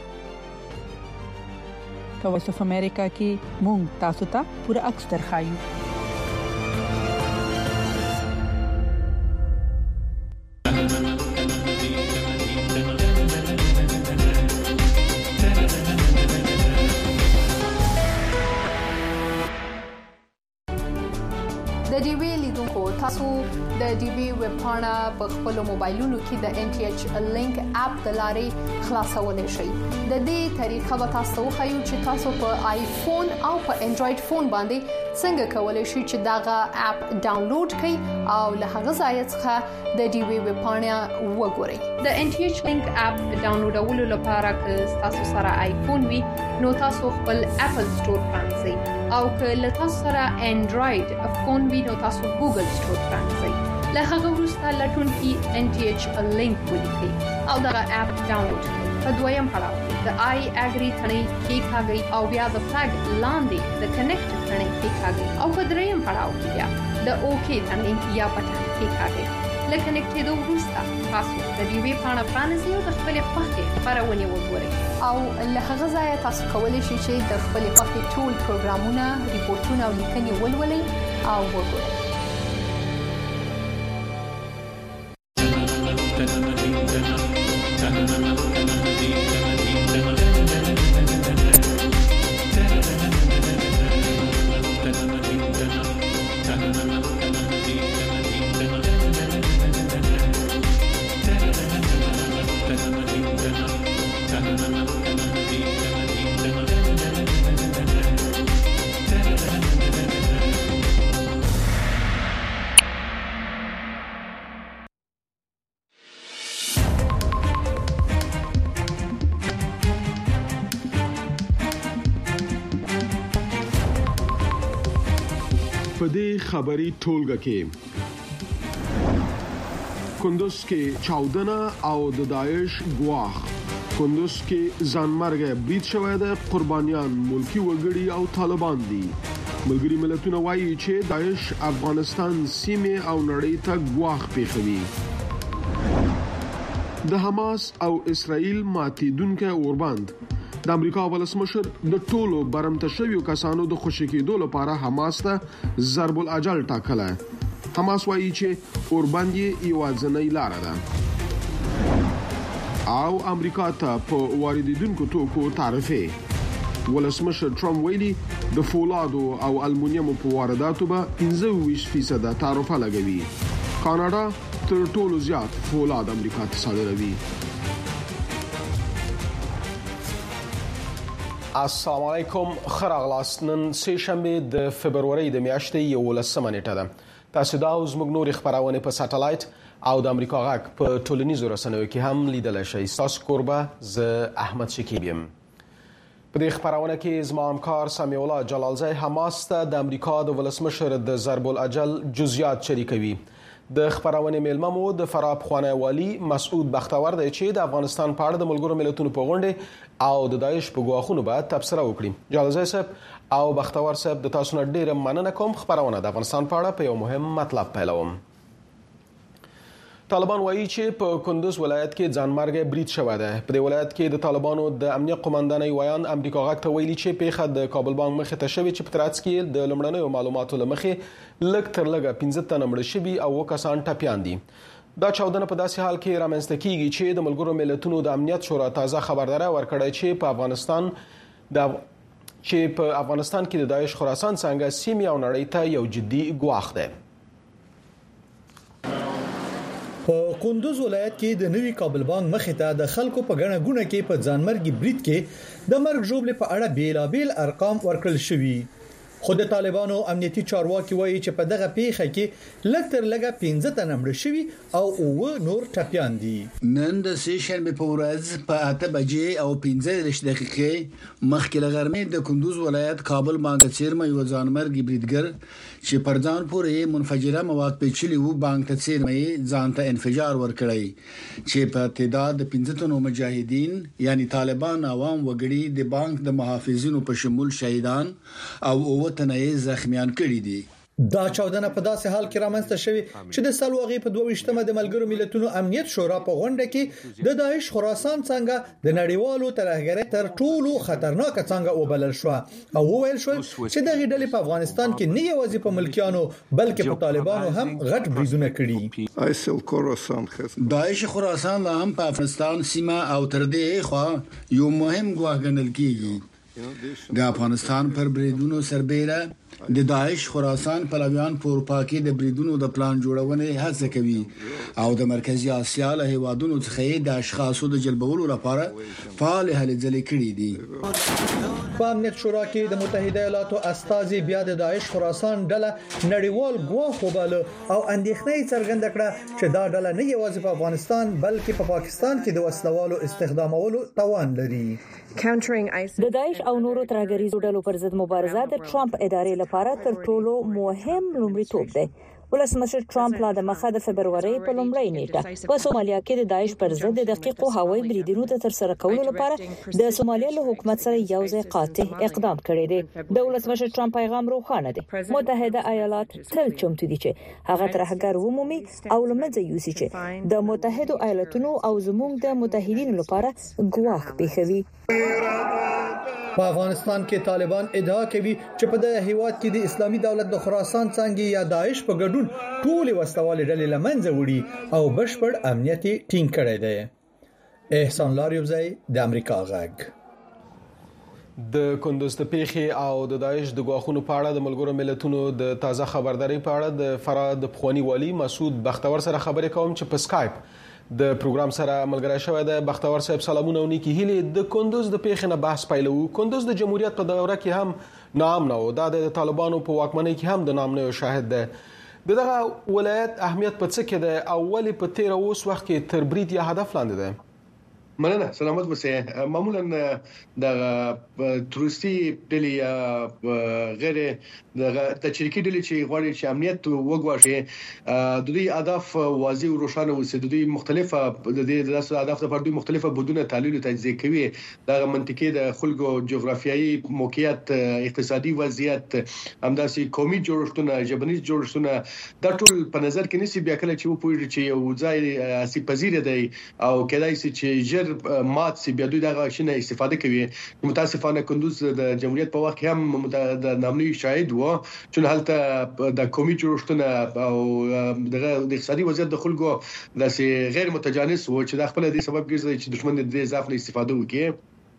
په وایس اف امریکا کې موږ تاسو ته پوره عکس درخایو تاسو د ډي وی ویب پاڼه په خپل موبایلونو کې د ان ټي ایچ لینک اپ د لارې خلاصولای شئ د دې طریقه به تاسو خایو چې تاسو په آیفون او په انډراید فون باندې څنګه کولای شئ چې داغه اپ ډاونلوډ کړئ او له هغه ځای څخه د ډي وی ویب پاڼه وګورئ د ان ټي ایچ لینک اپ ډاونلوډولو لپاره که تاسو سره آیفون وي نو تاسو خپل اپل سٹور پرانځئ او که له تاسو سره انډراید فون وي نو تاسو ګوګل سٹور پرانځئ له هغه وروسته لټون کې ان ټي ایچ لینک ولیکئ او دغه اپ ډاونلوډ کړئ په دویم پړاو د آی اګری ثنې کې ښاګي او بیا د فلګ لاندې د کنیکټ ثنې کې ښاګي او په دریم پړاو کې بیا د اوکی ثنې یا پټن کې ښاګي لکه نکټېدو وروسته تاسو د دې وی پاڼه پرانیزئ او د خپل خوښې خبرونه وګورئ او له هغه ځای تاسو کولی شئ چې د خپل خوښې ټول پروګرامونه ریپورتونه او لیکنې ولولئ او وګورئ په دې خبري ټولګه کې کندوز کې چاودنه او د داعش ګواښ، کندوز کې ځانمرګه برید شوی د قربانیان ملکی وګړي او طالبان دي. ملګری ملتونه وایي چې داعش افغانستان سیمه او نړۍ ته ګواښ پیښوي. د حماس او اسرائیل ماتیدونکو اوربند د امریکا ولسمشر د ټولو برمته شویو کسانو د خوشی کېدو لپاره حماس ته ضرب الاجل ټاکله. حماس وایي چې اوربند یې یوازینۍ لار ده او امریکا ته په واردیدونکو توکو تعرفه. ولسمشر ټرمپ ویلي د فولادو او المونیمو په وارداتو به پنځه ویشت فیصد تعرفه لګوي. کاناډا تر ټولو زیات فولاد امریکا ته صادروي. السلام علیکم، خراغلاست. نن سه شنبه د فبرवरी د میاشتې یولسمه نیټه ده. تاسو دا اوس موږ نور خبرونه په ساتلایت او د امریکا غاک په ټولنیزو رسنیو کې هم لیدل شي. تاسو قربه ز احمد شکیب یم. په دې خبرونه کې زما همکار سمیع الله جلالزی حماس ته د امریکا د ولسمشر د ضرب الاجل جزئیات شریکوي. د خبرونه میلمه مو د فراب خوانه والی مسعود بختور دی چې د افغانستان په اړه د ملګرو ملتونو په غونډه او د داعش په ګواښونو به تبصره وکړي. جلالزی صاحب او بختور صاحب د تاسو نه ډیره مننه کوم. خبرونه د افغانستان په اړه په یو مهم مطلب پیلوم. طالبان وایي چې په کندوز ولایت کې ځانمرګه برید شوی دی. په دې ولایت کې د طالبانو د امنیت قومندانۍ ویان امریکا غاک ته ویلي چې پیښه د کابل بانک مخې ته شوې چې په ترڅ کې د لمړنیو معلوماتو لمخې لږ تر لږه پنځه تنه مړه شوي او کسان ټپیان دي. دا چاودنه په داسې حال کې رامنځته کیږي چې د ملګرو ملتونو د امنیت شورا تازه خبرداری ورکړی چې په افغانستان د چې په افغانستان کې د داعش خراسان څنګه سیمه او نړۍ ته یو جدي ګواښ دی. په کندوز ولایت کې د نوي کابل بانک مخې ته د خلکو په غنه غونه کې په ځانمرګي برید کې د مرګ ژوبل په اړه بیلابیل ارقام ورکړل شوي. خو د طالبانو امنیتي چارواکي وایي چې په دغه پیښه کې لږ تر لږه پنځه تنه مړه شوي او اوه نور ټپیان دي. نن د سه شنبه په ورځ په اته بجې او پنځه دقیقې مخکې له غرمې د کندوز ولایت کابل بانک چیرمه یو ځانمرګي بریدګر چې پر ځان پورې منفجره مواد پیچلي وو بانک ته چیرمه ځان ته انفجار ورکړی چې په تعداد د پنځه تنو مجاهدین یعنی طالبان عوام وګړي د بانک د محافظینو په شمول شهیدان او اوه تنه زخمیان کړي دي. دا چاودنه په داسې حال کې رامنځته شوې چې د سلواغي په دوه ویشتمه د ملګرو ملتونو امنیت شورا په غونډه کې د داعش خراسان څنګه د نړیوالو ترهګرۍ تر ټولو خطرناک څنګه وبلل شو او وویل شو چې د غډلې په افغانستان کې نه یوازې په ملکیانو بلکې په طالبانو هم غټ بریدونه کړي. داعش خراسان هم په افغانستان سیمه او تر دې خوا یو مهم ګواښ ګڼل کیږي. د افغانستان پر بریدونو سربېره د داعش خراسان پلویان په اروپا کې د بریدونو د پلان جوړونې هڅه کوي او د مرکزی اسیا له هیوادونو څخه د اشخاصو د جلبولو لپاره فعال هلې ځلې کړې دي. په امنیت شورا کې د متحده ایالاتو استازي بیا د داعش خراسان ډله نړیوال ګواښ وباله او اندېښنه څرګنده کړه چې دا ډله نه یوازې په افغانستان بلکې په پاکستان کې د وسلوالو استخدامولو توان لري. د داعش او نورو ترهګریزو ډلو پر ضد مبارزه د ټرمپ ادارې لپاره تر ټولو مهم لومړیتوب دی. ولسمشر ټرمپ لا د مخه د فبرवरी په لومړۍ نیټه په سومالیا کې د داعش پر ضد د دقیقو هوایي بریدونو ته تر سره کولو لپاره د سومالیا له حکومت سره یو ځای قاطع اقدام کړی دی. د ولسمشر ټرمپ پیغام روښانه دی. متحده ایالات تل چمتو دي چې هغه ترهګر ومومي او لمنځه یوسي چې د متحده ایالاتونو او زموږ د متحدینو لپاره ګواښ پیښوي. په افغانستان کې طالبان ادعا کوي چې په دغه هیواد کې د اسلامي دولت د خراسان څنګه یا داعش په ګډون ټولې وسلوالې ډلې لمنځه وړي او بشپړ امنیت ټینګ کړی دی. احسان لاریوزی د امریکا غږ. د کندوز د پیښې او د داعش د ګواښونو په اړه د ملګرو ملتونو د تازه خبرداري په اړه د فراد پخوانی والی مسعود بختور سره خبرې کوم چې په سکایپ د پروګرام سره ملګری شوی دی. بختور صاحب سلامونه او نیکی هیلې. د کندوز د پیښې نه بحث پیلو. کندوز د جمهوریت په دوره کې هم نام نه و، دا د طالبانو په واکمنۍ کې هم د نام نه شاهد دی. دغه ولایت اهمیت په څه کې دی او ولې په تیر اوس وخت کې تر برید یا هدف لاندې دی؟ مننه سلامت اوسئ. معمولا د تورستي ډلې یا غیر د تشریکي ډلې چې غواړي چې امنیت وګواښي د دوی اهداف واضح او روښانه اوسي. د دوی مختلفه د دې د اهداف لپاره دوی مختلفه بودونه تحلیل او تجزیه کوي. د منطقي د خلکو جغرافیایي موقعیت، اقتصادي وضعیت، همداسې قومي جوړښتونه، ژبنیز جوړښتونه دا ټول په نظر کې نسی. بیا کله چې وپوهیږي چې یو ځای اسی پذیر دی او کېدای شي چې جر مات سي بیا دوی دغه شنه استفاده کوي. متاسفانه کندوز د جمهوریت په وخت کې هم د نامنوي شاهد وو چې هلته د قومي جوړښتونه او د اقتصادي وضعیت د خلکو داسې غیر متجانس وو چې د خپل د سبب ګرځي چې دښمن د دې ضعف نه استفاده وکړي.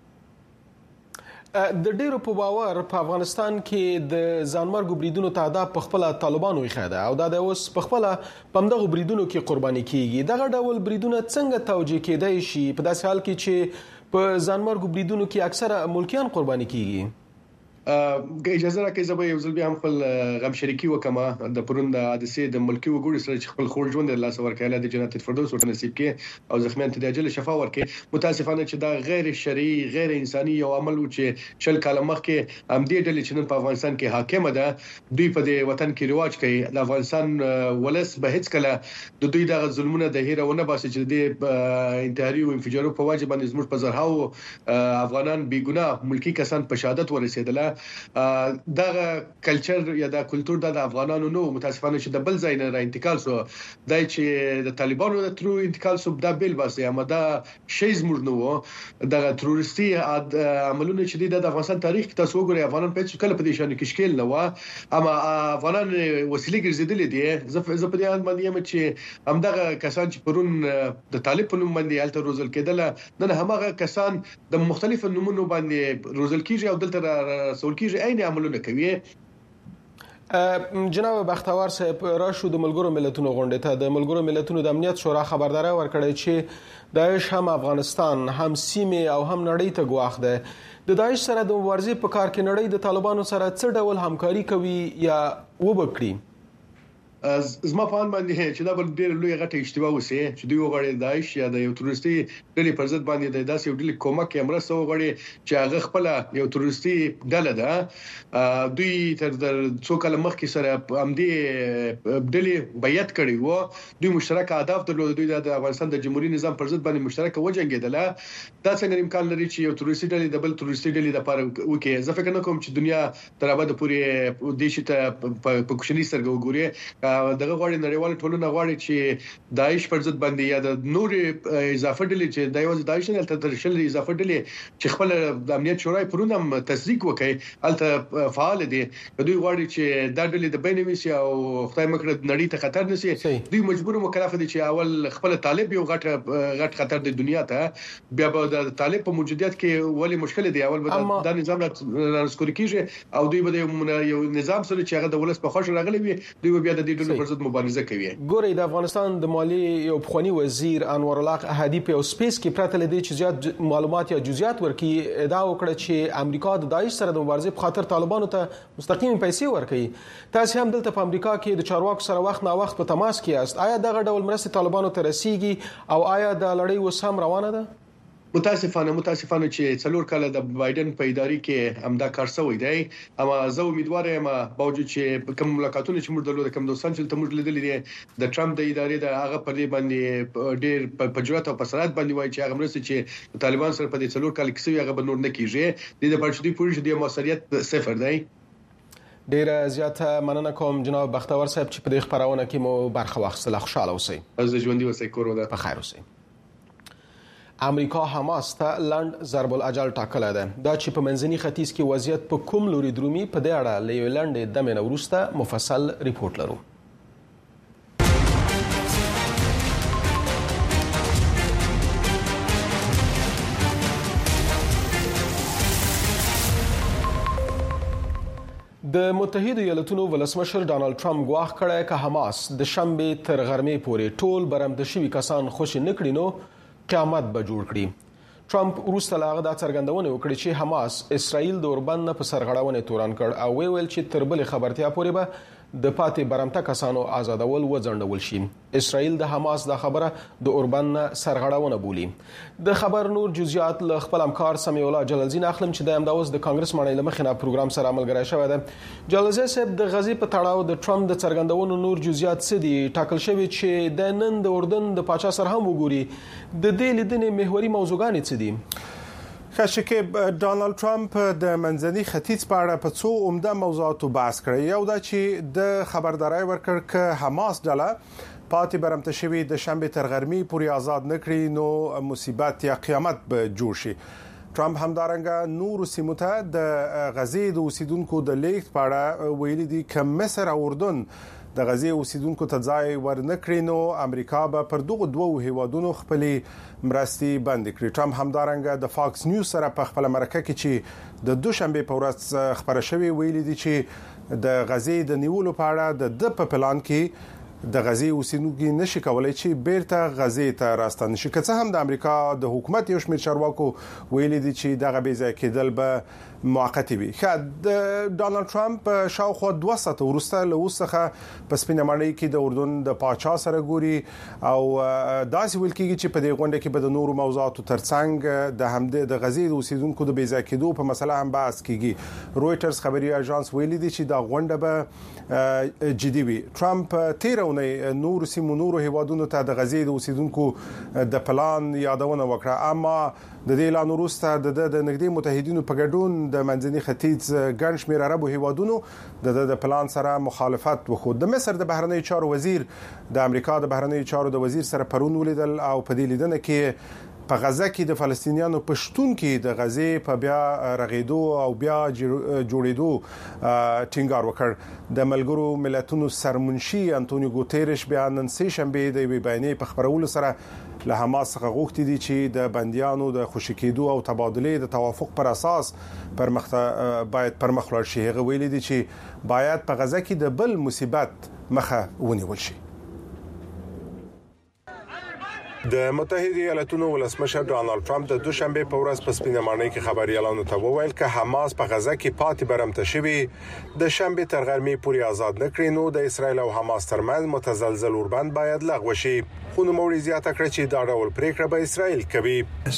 د ډیرو په باور په افغانستان کې د ځانمرګ بریدونو تعداد په خپل طالبانو یې او دا د اوس په خپل پمدغه بریدونو کې قرباني کیږي. دغه ډول بریدونه څنګه توجیه کېدای شي په داسې حال کې چې په ځانمرګ بریدونو کې اکثره ملکیان قرباني کیږي؟ اجازه راکړئ زه به یو ځل بیا هم خپل غم شریکي وکم د پرون د حادثې د ملکی وګړو سره چې خپل خور ژوند له لاسه ورکړل د جنت الفردوس ورته نصیب کې او زخمیان ته د اجل شفا ورکړي. متاسفانه چې دا غیر شرعي غیر انساني یو عمل و چې شل کاله مخکې هم دې ډلې چې نن په افغانستان کې حاکمه ده دوی په دې وطن کې رواج کوي. د افغانستان ولس به هیڅ کله د دوی دغه ظلمونه د هیرونه باسي چې د انتحاري او انفجارو په وجه باندې زموږ په زرهاو افغانان بې ګناه ملکی کسان په شهادت ورسېدل. دغه کلچر یا د کلچر د افغانانو نو متاسفانه چې د بل ځای نه را انتقال سو دای چې د طالبانو د ترو انتقال سو د بیل واسه اما دا شی زموږ نو د تروریستي عملونه چې د افغانستان تاریخ کې تاسو وګورئ افغانان په څه کله په دې شان کې شکل نه و اما افغانان وسیله ګرځیدل دي. زه په دې اړه باندې یم چې همدغه کسان چې پرون د طالب په نوم باندې الته روزل کېدل نن همغه کسان د مختلفو نمونو باندې روزل کیږي او دلته رسول کیږي عین عملونه کوي. جناب بختیوار صاحب راشو د ملګرو ملتونو غونډه ته د ملګرو ملتونو د امنیت شورا خبرداري ورکړه چې داعش هم افغانستان هم سیمه او هم نړۍ ته ګواښ ده. د داعش سره د مبارزې په کار کې نړۍ د طالبانو سره څه ډول همکاري کوي یا وبکړي؟ زما په اند باندې چې دا بل ډېر لوی غټه اشتباه وسی چې دوی وغواړي داعش یا د یو تروریستي ډلې پر ضد باندې د داسې یو ډلې کومک یې مرسته وغواړي چې هغه خپل یو تروریستي ډله ده. دوی تر څو کال مخکې سره امدي ډلې بیعت کړي وو. دوی مشترک اهداف درلود. دوی د افغانستان د جمهوریت نظام پر ضد باندې مشترک وجنګیدل. دا څنګه امکان لري چې یو تروریستي ډلې د بل تروریستي ډلې لپاره وکړي؟ زه فکر نه کوم چې دنیا تر ابد پورې د شي ته په کوشنی سره وګوري. دغه غواړي نړیوال ټولنه غواړي چې داعش پر ضد باندې یا د نور اضافه ډلې چې د یو داعش نه تل شل اضافه ډلې چې خپل د امنیت شورا پرونم تصدیق وکړي الته فعال دي. دوی غواړي چې دا ډلې د بینوي سي او خدای مکړه نړۍ ته خطر نشي. دوی مجبور مکلف دي چې اول خپل طالب یو غټ غټ خطر د دنیا ته بیا به د طالب په موجودیت کې ولې مشکل دي. اول به دا نظام رانسکوري کیږي او دوی به یو نظام سره چې هغه د ولس په خوښ راغلي وي دوی بیا د دې پر ضد مبارزه کوي. ګوري د افغانستان د مالی یو پخوانی وزیر انور الله احدی په سپیس کې پراته لدی چې زیات معلومات یا جزئیات ورکي ادعا وکړه چې امریکا د داعش سره د مبارزې په خاطر طالبانو ته مستقیم پیسې ورکړي. تاسو هم دلته په امریکا کې د چارواکو سره وخت نا وخت په تماس کې یاست. آیا دغه ډول مرسته طالبانو ته رسیږي او آیا د لړۍ وسام روانه ده؟ متاسفانه متاسفانه چې څلور کاله د بایدن په اداري کې همدا کار شوی دی. اما زه امیدوار یم باوجود چې کوم ملاقاتونه چې موږ درلود کوم دوستان چې تموږ لیدلې دي د ټرمپ د ادارې د هغه پر دې باندې ډېر په جرأت او په سرعت باندې وایي چې هغه مرسته چې طالبان سره په دې څلور کال کې سوي هغه به نور نه کیږي. د دې په اړه چې پولیس د موثریت صفر دی. ډېر زیاته مننه کوم جناب بختیوار صاحب چې په دې خبرونه کې مو برخه واخیستله. خوشاله اوسئ. از ژوندۍ اوسئ. کور ودا په خیر اوسئ. امریکا حماس ته لند ضرب الاجل ټاکله ده. دا چې په منځني ختیځ کې وضعیت په کوم لوري درومي په دې اړه له یو لنډ دمه وروسته مفصل ریپورت لرو. د متحده ایالاتونو ولسمشر ډانلډ ټرمپ ګواښ کړی که حماس د شنبې تر غرمې پورې ټول برمته شوي کسان خوشي نه کړي نو قیامت به جوړ کړي. ټرمپ وروسته لا غدا څرګندونه وکړه چې حماس اسرائیل د اوربند په سرغړاونه تورن کړ او ویل چې تر بل خبرتیا پورې به د پاتې برمته کسانو آزادول وځنډول شي. اسرائیل د حماس د خبره د اوربن سرغړونه بولي. د خبر نور جزئیات له خپل همکار سمیع الله جلالزین اخلم چې د امداوس د کانګرس مړی لمخینه پروګرام سره عملګری شوی دی. جلالزی صاحب د غزي په تړاو د ټرمپ د څرګندونو نور جزئیات څه دي ټاکل شوی چې د نن د اردن د پاچا سره هم وګوري؟ د دې لیدنې محوري موضوعګانې څه دي؟ خاصه ډانلډ ټرمپ د منځني ختیځ په اړه په څو عمده موضوعاتو بحث کړی. یو دا چې د خبرداري ورکړ ک حماس ډله پاتې برمته شوی د شنبه تر غرمې پورې آزاد نکړي نو مصیبت یا قیامت به جوړ شي. ټرمپ همدارنګه نور سیمو ته د غزي د اوسیدونکو د لیک په اړه ویلي دي ک مصر او اردن د غزي اوسیدونکو ته ځای ورنکړي نو امریکا به پر دغه دوه هیوادونو خپلې مرستي بند کړي. ټرمپ همدارنګه د فاکس نیوز سره په خپل مرکه کې چې د دوشنبه په ورځ خبره شوې ویلي دي چې د غزي د نیولو په اړه د په پلان کې د غزي اوسیدونکو نشي کولای چې بیرته غزي ته راستنه شي. که څه هم د امریکا د حکومت یو شمېر چارواکو ویلي دي چې دغه بې ځای کېدل به موقتی وي. خا د ډانلډ ټرمپ شاوخوا دوه ساعته وروسته له اوسه په سپینه ماڼۍ کې د اردن د پاچا سره ګوري او داسې ویل کېږي چې په دې غونډه کې به د نورو موضوعاتو ترڅنګ د همدې د غزي د اوسیدونکو د بې ځای کېدو په مسله هم بحث کیږي. رويټرز خبري اژانس ویلي دي چې دا غونډه به جدي وي. ټرمپ تیرونه نور سیمو نور هیوادونو ته د غزي د اوسیدونکو د پلان یادونه وکړه، اما د دې اعلان وروسته د د نږدې متحدینو په ګډون د منځني ختیځ ګڼ شمېر عربو هیوادونو د د پلان سره مخالفت وکړ. د مصر د بهرنی چارو وزیر د امریکا د بهرنی چارو د وزیر سره پرون ولیدل او په دې لیدنه کې په غزه کې د فلسطینیانو پښتون کې د غزه په بیا رغیدو او بیا جوړیدو ټینګار وکړ. د ملګرو ملتونو سرمنشي انټونیو ګوتيريش بیا نن سه شنبه د وی بیانیه په خبرولو سره له حماس څخه غوښتي دي چې د بنديانو د خوشی کېدو او تبادله د توافق پر اساس پر مخ باید پر مخ لاړ شي. هغه ویلي دي چې باید په غزه کې د بل مصیبت مخه ونیول شي. د متحده ایالاتونو ولسمشر ډانلډ ټرمپ د دوشنبه په ورځ په سپینه ماڼۍ کې خبري اعلان ته وویل چې حماس په غزه کې پاتې برمته شوی د شنبه تر غرمې پورې آزاد نکړي نو د اسرایل او حماس ترمنځ متزلزل اوربند باید لغوه شي. خو نو موري زیاته کړ چې دا ډول پریکړه به اسرائیل کوي.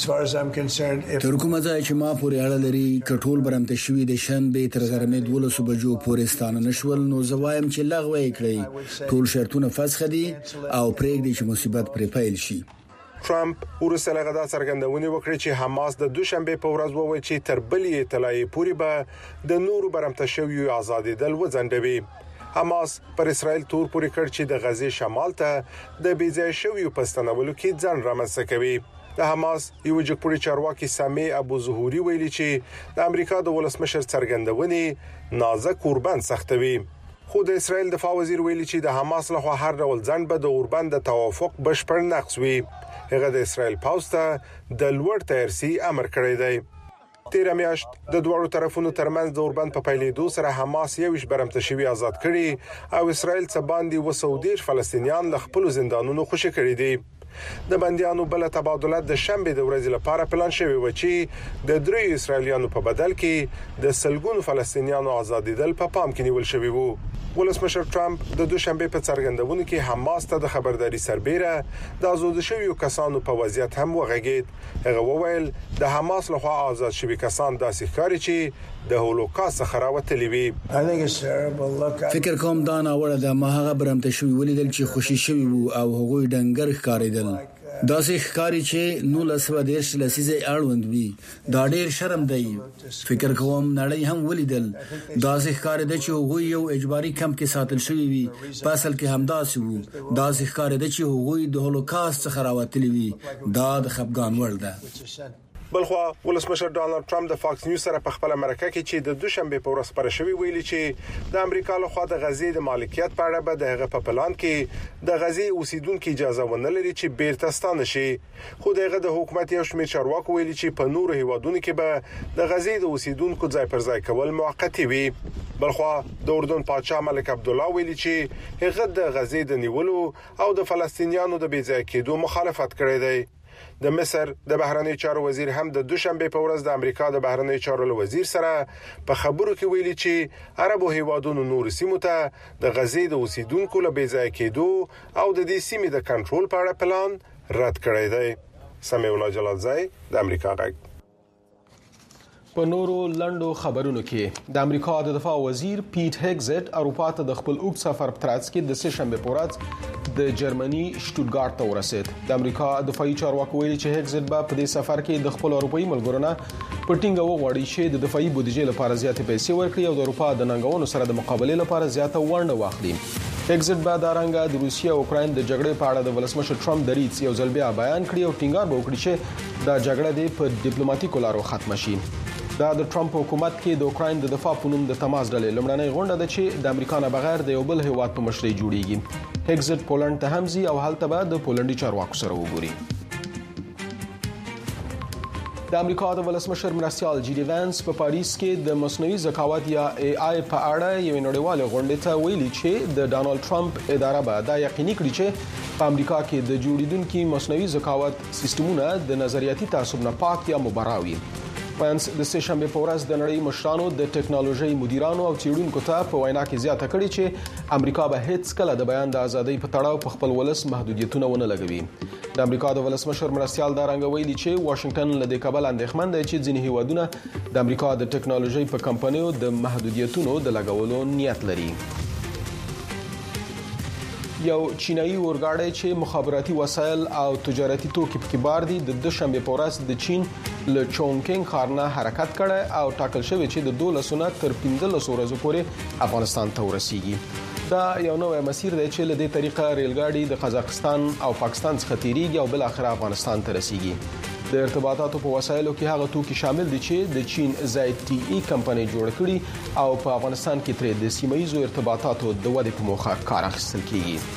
تر کومه ځای چې ما پورې اړه لري کټول برمته شوی د شنبه تر غرمې دولسو بجو پورې ستانه نشول نو زوایم چې لغوه کړي. ټول شرطونه فسخ دي او پریکړه چې مصیبت پرې پیل شي. ټرمپ ورسره غدا څرګندونه وکړه چې حماس د دوشنبه په ورځ وویل چې تر بلې اطلاعي پورې به د نورو برمته شویو آزادي دل وځنډوي. حماس پر اسرائیل تور پورې کړ چې د غزې شمال ته د بیځای شویو پستانولو کې ځان رامنځته کوي. د حماس یو جګپوړي چارواکي سامي ابو ظهوري ویلي چې د امریکا د ولسمشر څرګندونې نازک قربان سختوي. خو د اسرائیل دفاع وزیر ویلي چې د حماس لخوا هر ډول ځنډ به د اوربند د توافق بشپړ نقص وي. هغه د اسرائیل پاوځ ته د لوړ تیارسي امر کړی دی. تیر میاشت د دوه طرفونو ترمنځ د اوربند په پیلېدو سره حماس یو ویش برمته شوی آزاد کړي او اسرائیل څخه باندې وسودیش فلسطینیان ل خپل زندانونو خوشی کړي دي. د بنديانو بل تبادله د شنبه د ورځې لپاره پلان شوی و چې د درې اسرایلیانو په بدل کې د سلګونو فلسطینیانو آزادي دل په پام کې نیول شوی وو. ولسمشر ټرمپ د دوشنبه په څرګندونه کې حماس ته د خبرداري سربېره د آزاد شویو کسانو په وضعیت هم وغږید. هغه وویل د حماس لخوا آزاد شوی کسان داسې ښکاري چې د هولوکاست څخه راوتلي وي. فکر کوم دا نه وړه د ما هغه برمته شوی ولیدل چې خوشي شوی وو او هغوی ډنګر ښکارېدل. داسې ښکاری چې نو لسوه دیرش لسیزه اړوند وي. دا ډیر شرم دی. فکر کوم نړۍ هم ولیدل. داسې ښکاری دی چې هغوی یو اجباري کمپ کې ساتل شوی وي. په اصل کې هم داسې وو. داسې ښکاری دی چې هغوی د هولوکاست څخه راوتلي وي. دا د خپګان وړ ده. بلخوا ولسمشر ډانلډ ټرمپ د فاکس نیوز سره په خپل مرکه کې چې د دوشنبه په ورځ پر شوی ویلي چې د امریکا له خوا د غزې د مالکیت په اړه به د هغه په پلان کې د غزې اوسیدونکو اجازه ونه لري چې بیرته ستانه شي. خو دغه د حکومت یو شمېر چارواکو ویلي چې په نورو هیوادونو کې به د غزې د اوسیدونکو ځای پر ځای کول موقتی وي. بلخوا د اردن پاچا ملک عبد الله ویلي چې هغه د غزې د نیولو او د فلسطینیانو د بې ځای کېدو مخالفت کړی دی. د مصر د بهرنی چارو وزیر هم د دوشنبه په ورځ د امریکا د بهرنی چارو وزیر سره په خبرو کې ویلي چې عربو هیوادونو نور سیمو ته د غزې د اوسیدونکو له بیځای کېدو او د دې سیمې د کنټرول په اړه پلان رد کړی دی. سمیع الله جلالزای د امریکا غږ. په نورو لندو خبرونو کې د امریکا د دفاع وزیر پیټ هیګزټ اروپا ته د خپل اوږد سفر په ترڅ کې د سه شنبه په ورځ د جرمني شټوټګارت ته ورسید. د امریکا دفاعي چارواکو ویلي چې هیګزټ به په دې سفر کې د خپل اروپایي ملګرو نه په ټینګه وغواړي چې د دفاعي بودیجې لپاره زیاتې پیسې ورکړي او د اروپا د ننګونو سره د مقابلې لپاره زیاته ونډه واخلي. هیګزټ به د رنګ د روسیې او اوکراین د جګړې په اړه د ولسمشر ټرمپ دریځ یو ځل بیا بیان کړي او ټینګار به وکړي چې دا جګړه د په ډیپلوماټیکو لارو ختم شي. دا د ټرمپ حکومت کې د اوکراین د دفاع په نوم د تماس ډلې لومړنۍ غونډه ده چې د امریکا نه بغیر د یو بل هیواد په مشرۍ جوړیږي. هیګزټ پولند ته هم ځي او هلته به د پولندي چارواکو سره وګوري. د امریکا د ولسمشر مرستیال جی ډي وانس په پاریس کې د مصنوعي ذکاوت یا ای آی په اړه یو نړیواله غونډه ته ویلي چې د ډانلډ ټرمپ اداره به دا یقیني کړي چې په امریکا کې د جوړیدونکو مصنوعي ذکاوت سیستمونه د نظریاتي تعصب نه پاک یا مبرا وي. وانس د سه شنبه په ورځ د نړۍ مشرانو د ټکنالوژي مدیرانو او څېړونکو ته په وینا کې زیاته کړې چې امریکا به هیڅ کله د بیان د ازادۍ په تړاو په خپل ولس محدودیتونه ونه لګوي. د امریکا د ولسمشر مرستیال دا رنګ ویلي چې واشنگټن له دې کبل اندېښمن دی چې ځینې هیوادونه د امریکا د ټکنالوژي په کمپنیو د محدودیتونو د لګولو نیت لري. یو چینایي اورګاډی چې مخابراتي وسایل او تجارتي توکي پکې بار دي د دوشنبه په ورځ د چین له چونګکینګ ښار نه حرکت کړی او ټاکل شوی چې د دولسو نه تر پنځلسو ورځو پورې افغانستان ته ورسیږي. دا یو نوې مسیر دی چې له دې طریقه ریلګاډي د قزاقستان او پاکستان څخه تیریږي او بل اخر افغانستان ته رسیږي. د ارتباطاتو په وسایلو کې هغه توکي شامل دي چې د چین زید ټي ای کمپنۍ جوړ کړي او په افغانستان کې ترې د سیمایي ارتباطاتو د ودې په موخه کار اخیستل کیږي.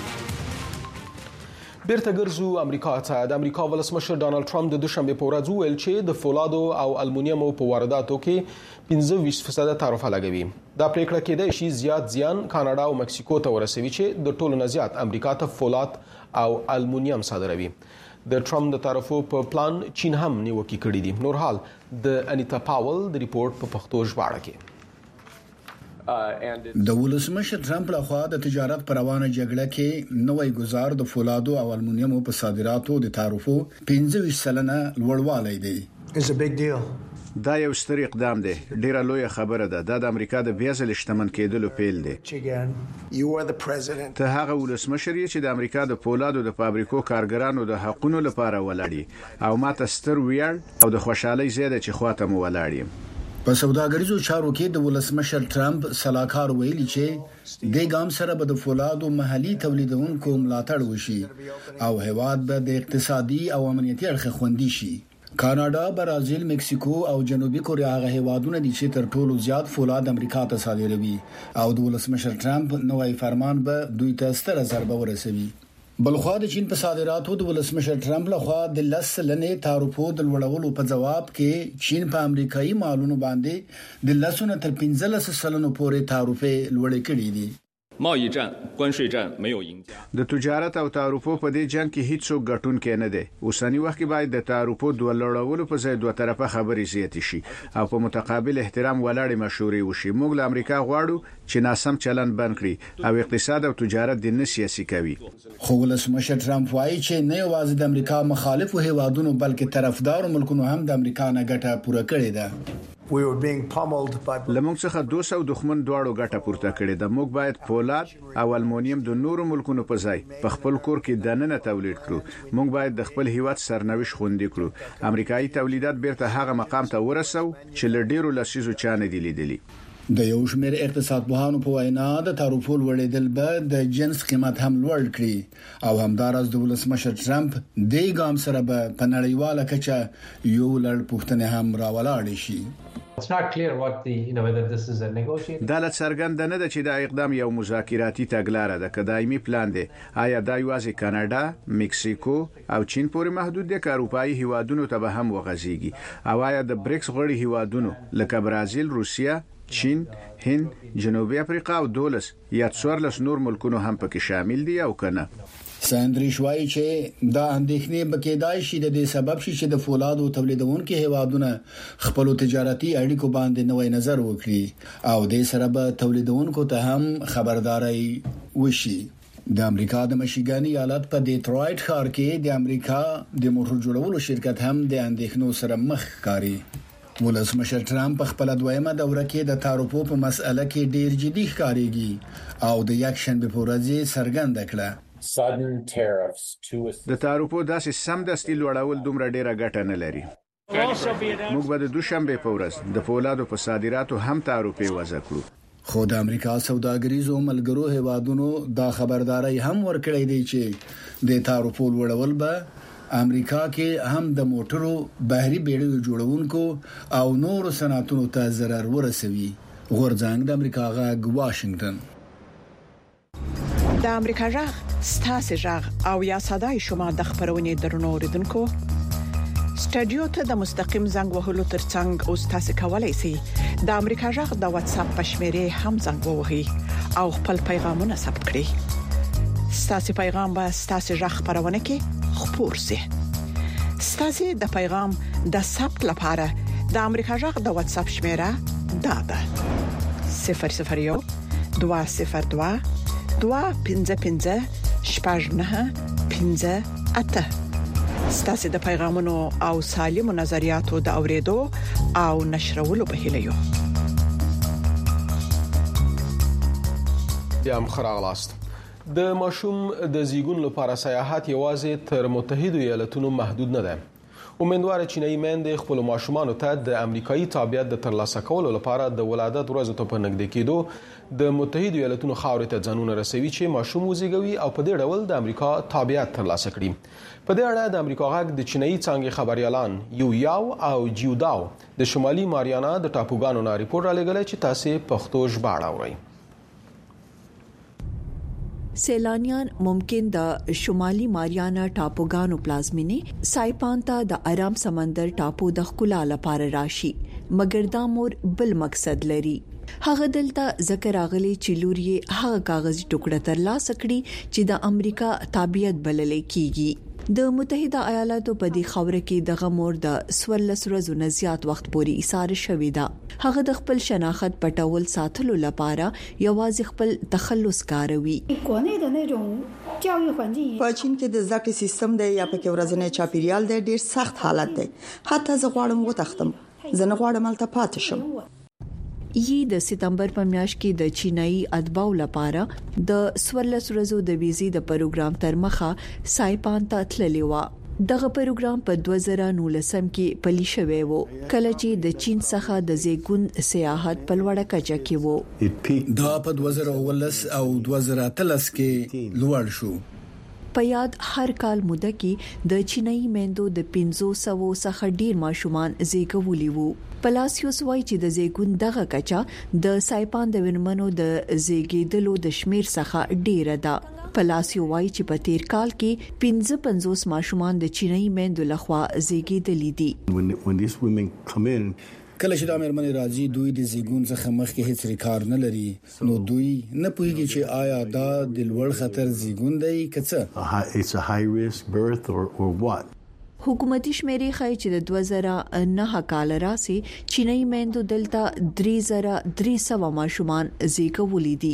بیرته ګرځو امریکا ته. د امریکا ولسمشر ډانلډ ټرمپ د دوشنبه په ورځ وویل چې د فولادو او المونیمو په وارداتو کې پنځه ویشت فیصد تعرفه لګوي. دا پریکړه کېدای شي زیات زیان کاناډا او مکسیکو ته ورسوي چې د ټولو نه زیات امریکا ته فولاد او المونیم صادروي. د ټرمپ د تعرفو په پلان چین هم نیوکه کړې دي. نور حال د انیتا پاول د ریپورت په پښتو ژباړه کې. د ولسمشر ټرمپ لخوا د تجارت پر روانه جګړه کې نوې گزار د فولادو او المونیمو په صادراتو د تعرفو پنځه ویشت سلنه لوړوالی دی. دا یو ستر اقدام دی. ډیره لویه خبره ده. دا د امریکا د بیا ځل شتمن کېدلو پیل دی. ته هغه ولسمشر یې چې د امریکا د پولادو د فابریکو کارګرانو د حقوقو لپاره ولاړی او ماته ستر ویاړ او د خوشحالۍ زیاده چې خواته مو ولاړی. په سوداګریزو چارو کې د ولسمشر ټرمپ صلاحکار ویلي چې د ګام سره به د فولادو محلي تولیدونکو ملاتړ وشي او هیواد به د اقتصادي او امنیتي اړخ خوندي شي. کاناډا، برازیل، مکسیکو او جنوبي کوریا هغه هیوادونه دي چې تر ټولو زیات فولاد امریکا ته صادروي او د ولسمشر ټرمپ نوې فرمان به دوی ته ستر ضربه ورسوي. بلخوا د چین په صادراتو د ولسمشر ټرمپ لخوا د لس لنې تعرفو د لوړولو په جواب کې چین په امریکایي مالونو باندې د لسونه تر پنځلس سلنو پورې تعرفې لوړې کړې دي. 贸易战、关税战没有赢家。 د تجارت او تعرفو په دې جنگ کې هیڅ څوک ګټونکی نه دی. اوسنی وخت کې باید د تعرفو د لوړولو په ځای دوه طرفه خبرې زیاتې شي او په متقابل احترام ولاړې مشورې وشي. موږ له امریکا غواړو چې ناسم چلند بند کړي او اقتصاد او تجارت د نه سیاسي کوي. خو ولسمشر ټرمپ وایي چې نه یوازې د امریکا مخالفو هیوادونو بلکې طرفدار ملکونو هم د امریکا نه ګټه پوره کړې ده. لمونږ څخه دوه سوه دښمن دواړو ګټه پورته کړې ده. موږ باید فولاد او المونیم د نورو ملکونو په ځای په خپل کور کې دننه تولید کړو. موږ باید د خپل هیواد سرنوشت خوندي کړو. امریکایي تولیدات بیرته هغه مقام ته ورسو چې له ډیرو لسیزو چانه دی لیدلی. د یو شمېر اقتصاد پوهانو په وینا د تعرفو لوړېدل به د جنس قیمت هم لوړ کړي او همدارس د ولسمشر ټرمپ د ګام سره به په نړیواله کچه یو لړ پوښتنې هم راولاړ شي. It's not clear what the you know whether this is a negotiation. دا له څرګند نه ده چې دا اقدام یو مذاکراتي تګلاره ده که دایمي پلان دی. آیا دا یوازې کاناډا، مکسیکو او چین پورې محدود دي که اروپایي هیوادونو ته به هم وغځيږي او آیا د بریکس غړي هیوادونو لکه برازیل، روسیا، چین، هند، جنوبي افریقا او دولس یا څوارلس نور ملکونو هم پکې شامل دي او کنه. ساندریش وایي چې دا اندېښنې بکیدای شي د دې سبب شي چې د فولادو تولیدونکو هیوادونه خپل تجارتي اړیکو باندې نوې نظر وکړي او د سره به تولیدونکو ته هم خبرداري وشي. د امریکا د مشیګان ایالت په ډیټرویټ ښار کې د امریکا د موټر جوړولو شرکت هم د اندېښنو سره مخ کاری. ولسمشر ټرمپ په خپل دویمه دوره کې د تعرفو په مسأله کې ډیر جدي ښکاریږي او د یک شنبه په ورځ څرګنده کړه د تعرفو داسې سم دستي لوړول دومره ډیره ګټه نه لري. موږ به د دوشنبه په ورځ د فولادو په صادراتو هم تعرفې وضع کړو. خو د امریکا سوداګریزو ملګرو هیوادونو دا خبرداري هم ورکړې دی چې د تعرفو لوړول به امریکا کې هم د موټرو بهري بیړیو جوړونکو او نور صنعتونو ته ضرر ورسوي. غورځنګ د امریکا غاګ واشنگټن. د امریکا غاغ ستاسو غاغ او یا صداي شما د خبرونې درنو اوریدونکو سټډیو ته د مستقیم زنګ وهلو ترڅنګ او تاسو کولای شئ د امریکا غاغ د واتس اپ پښمره هم زنګ ووهئ او خپل پیغامونه ثبت کړئ. ستاسو پیغام به ستاسو غاغ خبرونه کې خپور سي. ستاسو د پیغام د ثبت لپاره د امریکا غاغ د واتس اپ شمیره دا ده صفر صفر یو دوه صفر دوه دوه پنځه پنځه شپږ نه پنځه اته. ستاسو د پیغامونو او سالمو نظریاتو د اوریدو او نشرولو په هیله یو. بیا هم خراغلاست. د ماشوم د زیږون لپاره سیاحت یوازې تر متحده ایالاتونو محدود نه ده. امیدوار چینایي میندې خپل ماشومان ته د امریکایي تابعیت د ترلاسه کولو لپاره د ولادت ورځو ته په نږدې کېدو د متحده ایالاتونو خاورې ته ځانونه رسوي چې ماشوم وزیږوي او په دې ډول د امریکا تابعیت ترلاسه کړي. په دې اړه د امریکا غاګ د چینایي څنګه خبريالان یو یاو او جیوداو د شمالي ماریانا د ټاپوګانو نه ریپورت را لګل چې تاسو پښتو ژباړه اورئ. سیلانیان ممکن د شمالي ماریانا ټاپوګانو پلازمینه سایپان ته د آرام سمندر ټاپو د ښکلا لپاره راشي، مګر دا مور بل مقصد لري. هغه دلته ذکر اغلی چې لوري هغه کاغذ ټوکړه تر لاسه کړي چې د امریکا تابعیت بلل کیږي. د متحده ایالاتو په دې خاوره کې د غمور د سورلس ورځو نه زیات وخت پورې ایثار شوې ده. هغه د خپل شناخت پټول ساتلو لپاره یوازې خپل تخلص کاروي. په چین کې د زده کړې سیستم دی یا پکې ورځنی چاپیریال دی ډیر سخت حالت دی. حتی زه غواړم وتښتم، زه نه غواړم ملته پاتې شم. یي د سپتمبر په میاشت کې د چینایي اتباو لپاره د سورلس ورځو د ویزې د پروګرام تر مخه سایپان ته تللی و. دغه پروګرام په دوه زره نولسم کې پلی شوی و کله چې د چین څخه د زیګون سیاحت په لوړه کچه کې و. دا په دوه زره ولس او دوه زره اتلس کې لوړ شو. په یاد هر کال موده کې د چینایي میندو د پنځه سوه څخه ډیر ماشومان زیږولي وو. پلاسیوس وایي چې د زیګون دغه کچا د سایپان د ونمنو د زیګیدلو د شمیر څخه ډیره ده. پلاسیو وایي چې په تیر کال کې پنځه پنځوس ماشومان د چینایي میندو لخوا زیګیدلي دي. کله چې د امرمنې راځي دوی د زیګون څخه مخکې هیڅ ریکارډ نه لري، نو دوی نه پوهیږي چې آیا دا د لوړ خطر زیګون دی که څه. حکومتي شمیرې ښایي چې د دوه زره نه کال راسي چینایي میندو دلته درې زره درې سوه ماشومان زیږولي دي.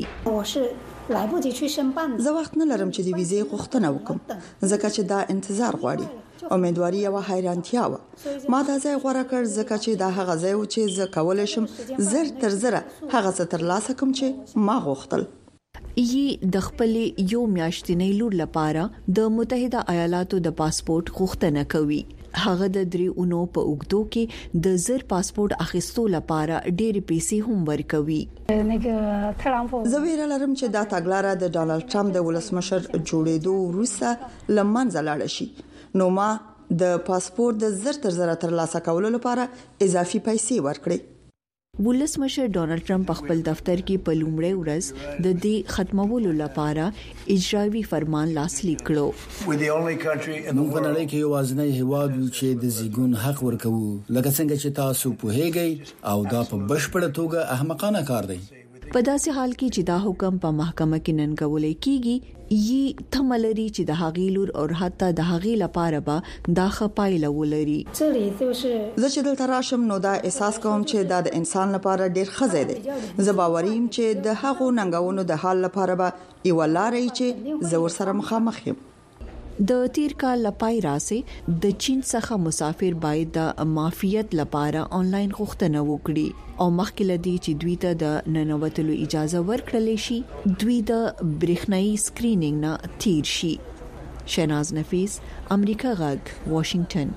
زه وخت نه لرم چې د ویزې غوښتنه وکم ځکه چې دا انتظار غواړي. امیدواري او حیرانتیا و. ما دا ځای غوړه کړ ځکه چې دا هغه ځای و چې زه کولای شم زر تر زره هغه څه ترلاسه کوم چې ما غوښتل. یي د خپل یو میاشتنۍ لور لپاره د متحده ایالاتو د پاسپورت غوښتنه کوي. هغه د درې اونو په اوګدو کې د زر پاسپورت اخیستو لپاره ډېر پیسې هم ورکوي. زه ویره لرم چې دا تګلاره د ډونالد ټرمپ د ولسمشر جوړېدو وروسته لمنځه لاړه شي. نو ما د پاسپورت د زر تر زر ترلاسه کولو لپاره اضافي پیسې ورکړې. ولسمشر ډونالد ټرمپ خپل دفتر کې په لومړۍ ورځ د دې ختمولو لپاره اجرایي فرمان لاسلیک کړو. موږ په نړۍ کې یوازینی هیواد یو چې د زیګون حق ورکوو، لکه څنګه چې تاسو پوهیږئ، او دا په بشپړه توګه احمقانه کار دی. په داسې حال کې چې دا حکم په محکمه کې ننګولې کیږي یي تملري چې د هغیلور او حتی د هغیل لپاره به دا خپایله ولري. زه چې دلته راشم نو دا احساس کوم چې دا د انسان لپاره ډیر خزه دی. زه باوریم چې د هغو ننګونو د حل لپاره به یو لاري چې زور سره مخامخ یم. د تیر کال لپاره راسي د چین څخه مسافر باید د معافیت لپاره آنلاین غوښتنه وکړي او مخکې لدی چې دوی ته د ننوتلو اجازه ورکړل شي دوی د برېښنايي سکرینینګ نه تیر شي. شناز نفیس، امریکا غږ، واشنگټن.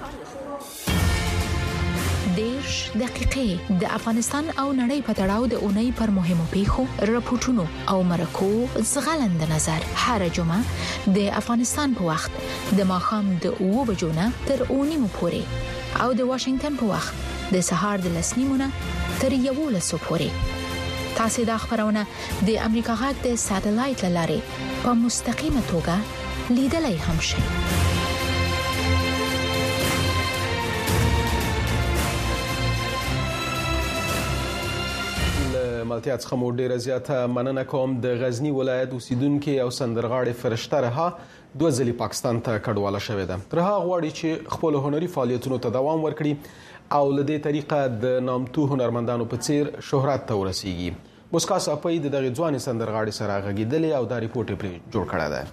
دیش دقیقې د افغانستان او نړۍ په تړاو د اونۍ پر مهمو پیښو راپورټونو او مرکو زغلند نظر هر جمعه د افغانستان په وخت د ماښام د اوو بجو نه تر اونیمو پورې او د واشنگټن په وخت د سهار د لسنیمو نه تر یوولسو پورې. تاسو د خبرونه د امریکا غږ د ساتلایت لارې په مستقیمه توګه لیدلای هم شئ. ملتیا څخه مو ډیره زیاته مننه کوم. د غزنی ولایت اوسیدونکو او سندرغاړي فرشته رها دوه ځلې پاکستان ته کډواله شوې ده. رها غواړي چې خپل هنري فعالیتونو ته دوام ورکړي او له دې طریقه د نامتو هنرمندانو په څیر شهرت ته ورسیږي. مسکا صاحب د دغه ځوان سندرغاړي سره غږیدلې او دا ریپورت پرې جوړ کړی دی.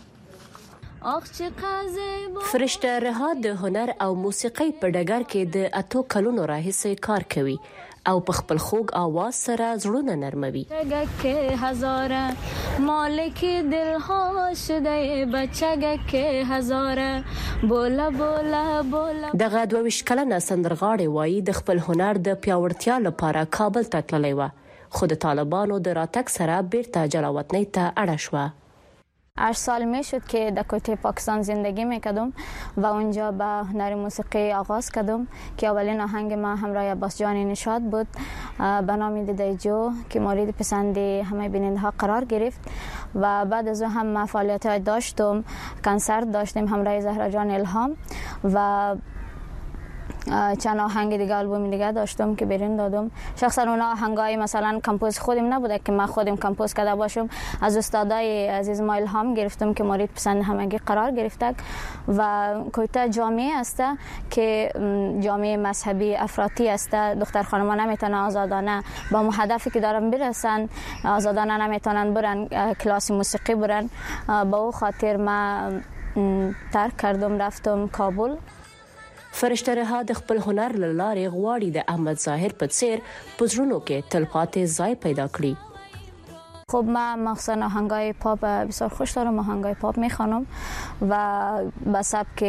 فرشته رها د هنر او موسیقۍ په ډګر کې د اتو کلونو راهیسې کار کوي او په خپل خوږ आवाज سره زړونه نرموي. بچګه هزاره مالک دل ها شده بچګه هزاره بولا بولا بولا. دغه دوه ویشت کلنه سندرغاړي وایي د خپل هنر د پیاوړتیا لپاره کابل ته تللی و خو د طالبانو د راتګ سره بیرته جلاوطنۍ ته اړه شوه. هشت سال می شد که در کویته پاکستان زندگی میکردم و اونجا به هنر موسیقی آغاز کردم که اولین آهنگ ما همراه عباس جان نشاط بود به نام دیده جو که مورد پسند همه بیننده ها قرار گرفت و بعد از اون هم فعالیت های داشتم. کنسرت داشتیم همراه زهرا جان الهام و چند آهنگ دیگه آلبوم دیگه داشتم که بیرون دادم. شخصا اون آهنگای مثلا کمپوز خودم نبوده که من خودم کمپوز کرده باشم، از استادای عزیز ما الهام گرفتم که مورد پسند همگی قرار گرفته و کویته جامعه است که جامعه مذهبی افراطی است. دختر خانما نمیتونن آزادانه با اون هدفی که دارن برسن آزادانه نمیتونن برن کلاس موسیقی برن. با او خاطر من ترک کردم رفتم کابل. فرشته رها د خپل هنر لاره غواړي د احمد ظاهر په څیر پزړونو کې تلپاتې ځای پیدا کړي. خب من مخصوصا آهنگای پاپ بسیار خوش دارم، آهنگای پاپ میخوانم و به سبک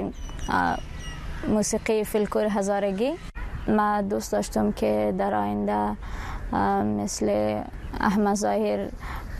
موسیقی فیلکور هزارگی. من دوست داشتم که در آینده مثل احمد ظاهر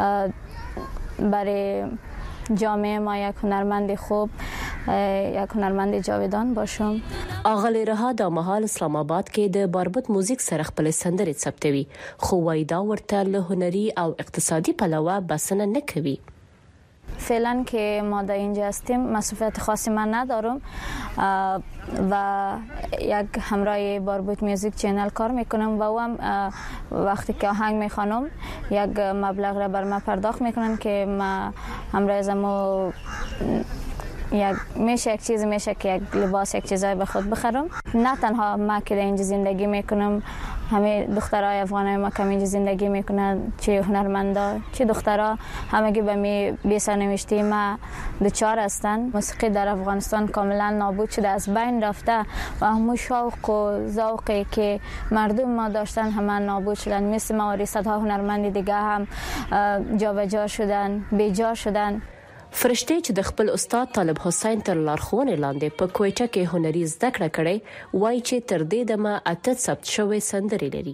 برای جامعه ما یک هنرمند خوب، یک هنرمند جاودان باشم. اغلی رها د مهال اسلام آباد کې د باربت موزیک سره خپل سندرې ثبتوي خو وایدا ورته له هنري او اقتصادي پلوه بسنه نه کوي. فعلا که ما در اینجا هستیم مسئولیت خاصی من ندارم و یک همراه باربوت میوزیک چینل کار میکنم و هم وقتی که آهنگ میخوانم یک مبلغ را بر من پرداخت میکنن که ما همراه زمو یک میشه یک چیز میشه که یک لباس یک چیزای به خود بخرم. نه تنها ما که اینجا زندگی میکنم، همه دخترای افغانای ما که اینجا زندگی میکنن، چه هنرمندا چه دخترها همگی به می بی سرنوشتی ما دچار هستن. موسیقی در افغانستان کاملا نابود شده، از بین رفته و همون شوق و ذوقی که مردم ما داشتن همه نابود شدن. مثل ما و صدها هنرمند دیگه هم جابجا شدن، بیجا شدن. فرشته چې د خپل استاد طالب حسین تر لارښوونې لاندې په کویټه کې هنري زده کړه کړې، وایي چې تر دې دمه اته ثبت شوې سندرې لري.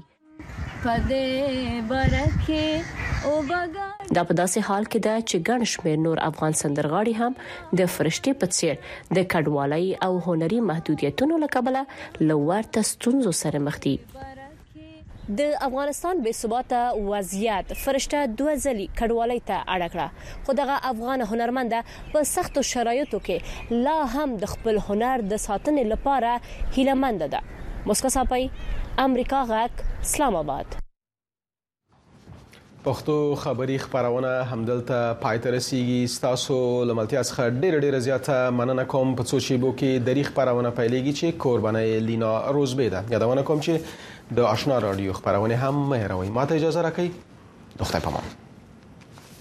دا په داسې حال کې ده چې ګڼ شمېر نور افغان سندرغاړي هم د فرشتې په څیر د کډوالۍ او هنري محدودیتونو له کبله له ورته ستونزو سره مخ دي. د افغانستان بې ثباته وضعیت فرشته دوه ځلې کډوالۍ ته اړ کړه، خو دغه افغان هنرمنده په سختو شرایطو کې لا هم د خپل هنر د ساتنې لپاره هیله‌مند ده. مسکا صاحب، امریکا غږ، اسلام آباد. پښتو خبري خبرونه همدلته پاتې رسیدي. تاسو لملتیا څخه ډېر ډېر زیاته مننه کوم. په څو شیبو کې د ریخ خبرونه پیلېږي چې قربانه لینا روزبه ده. یادونه کوم چې د آشنا رادیو خبرونه هم مهروي. ماته اجازه راکړئ. د خدای په امان.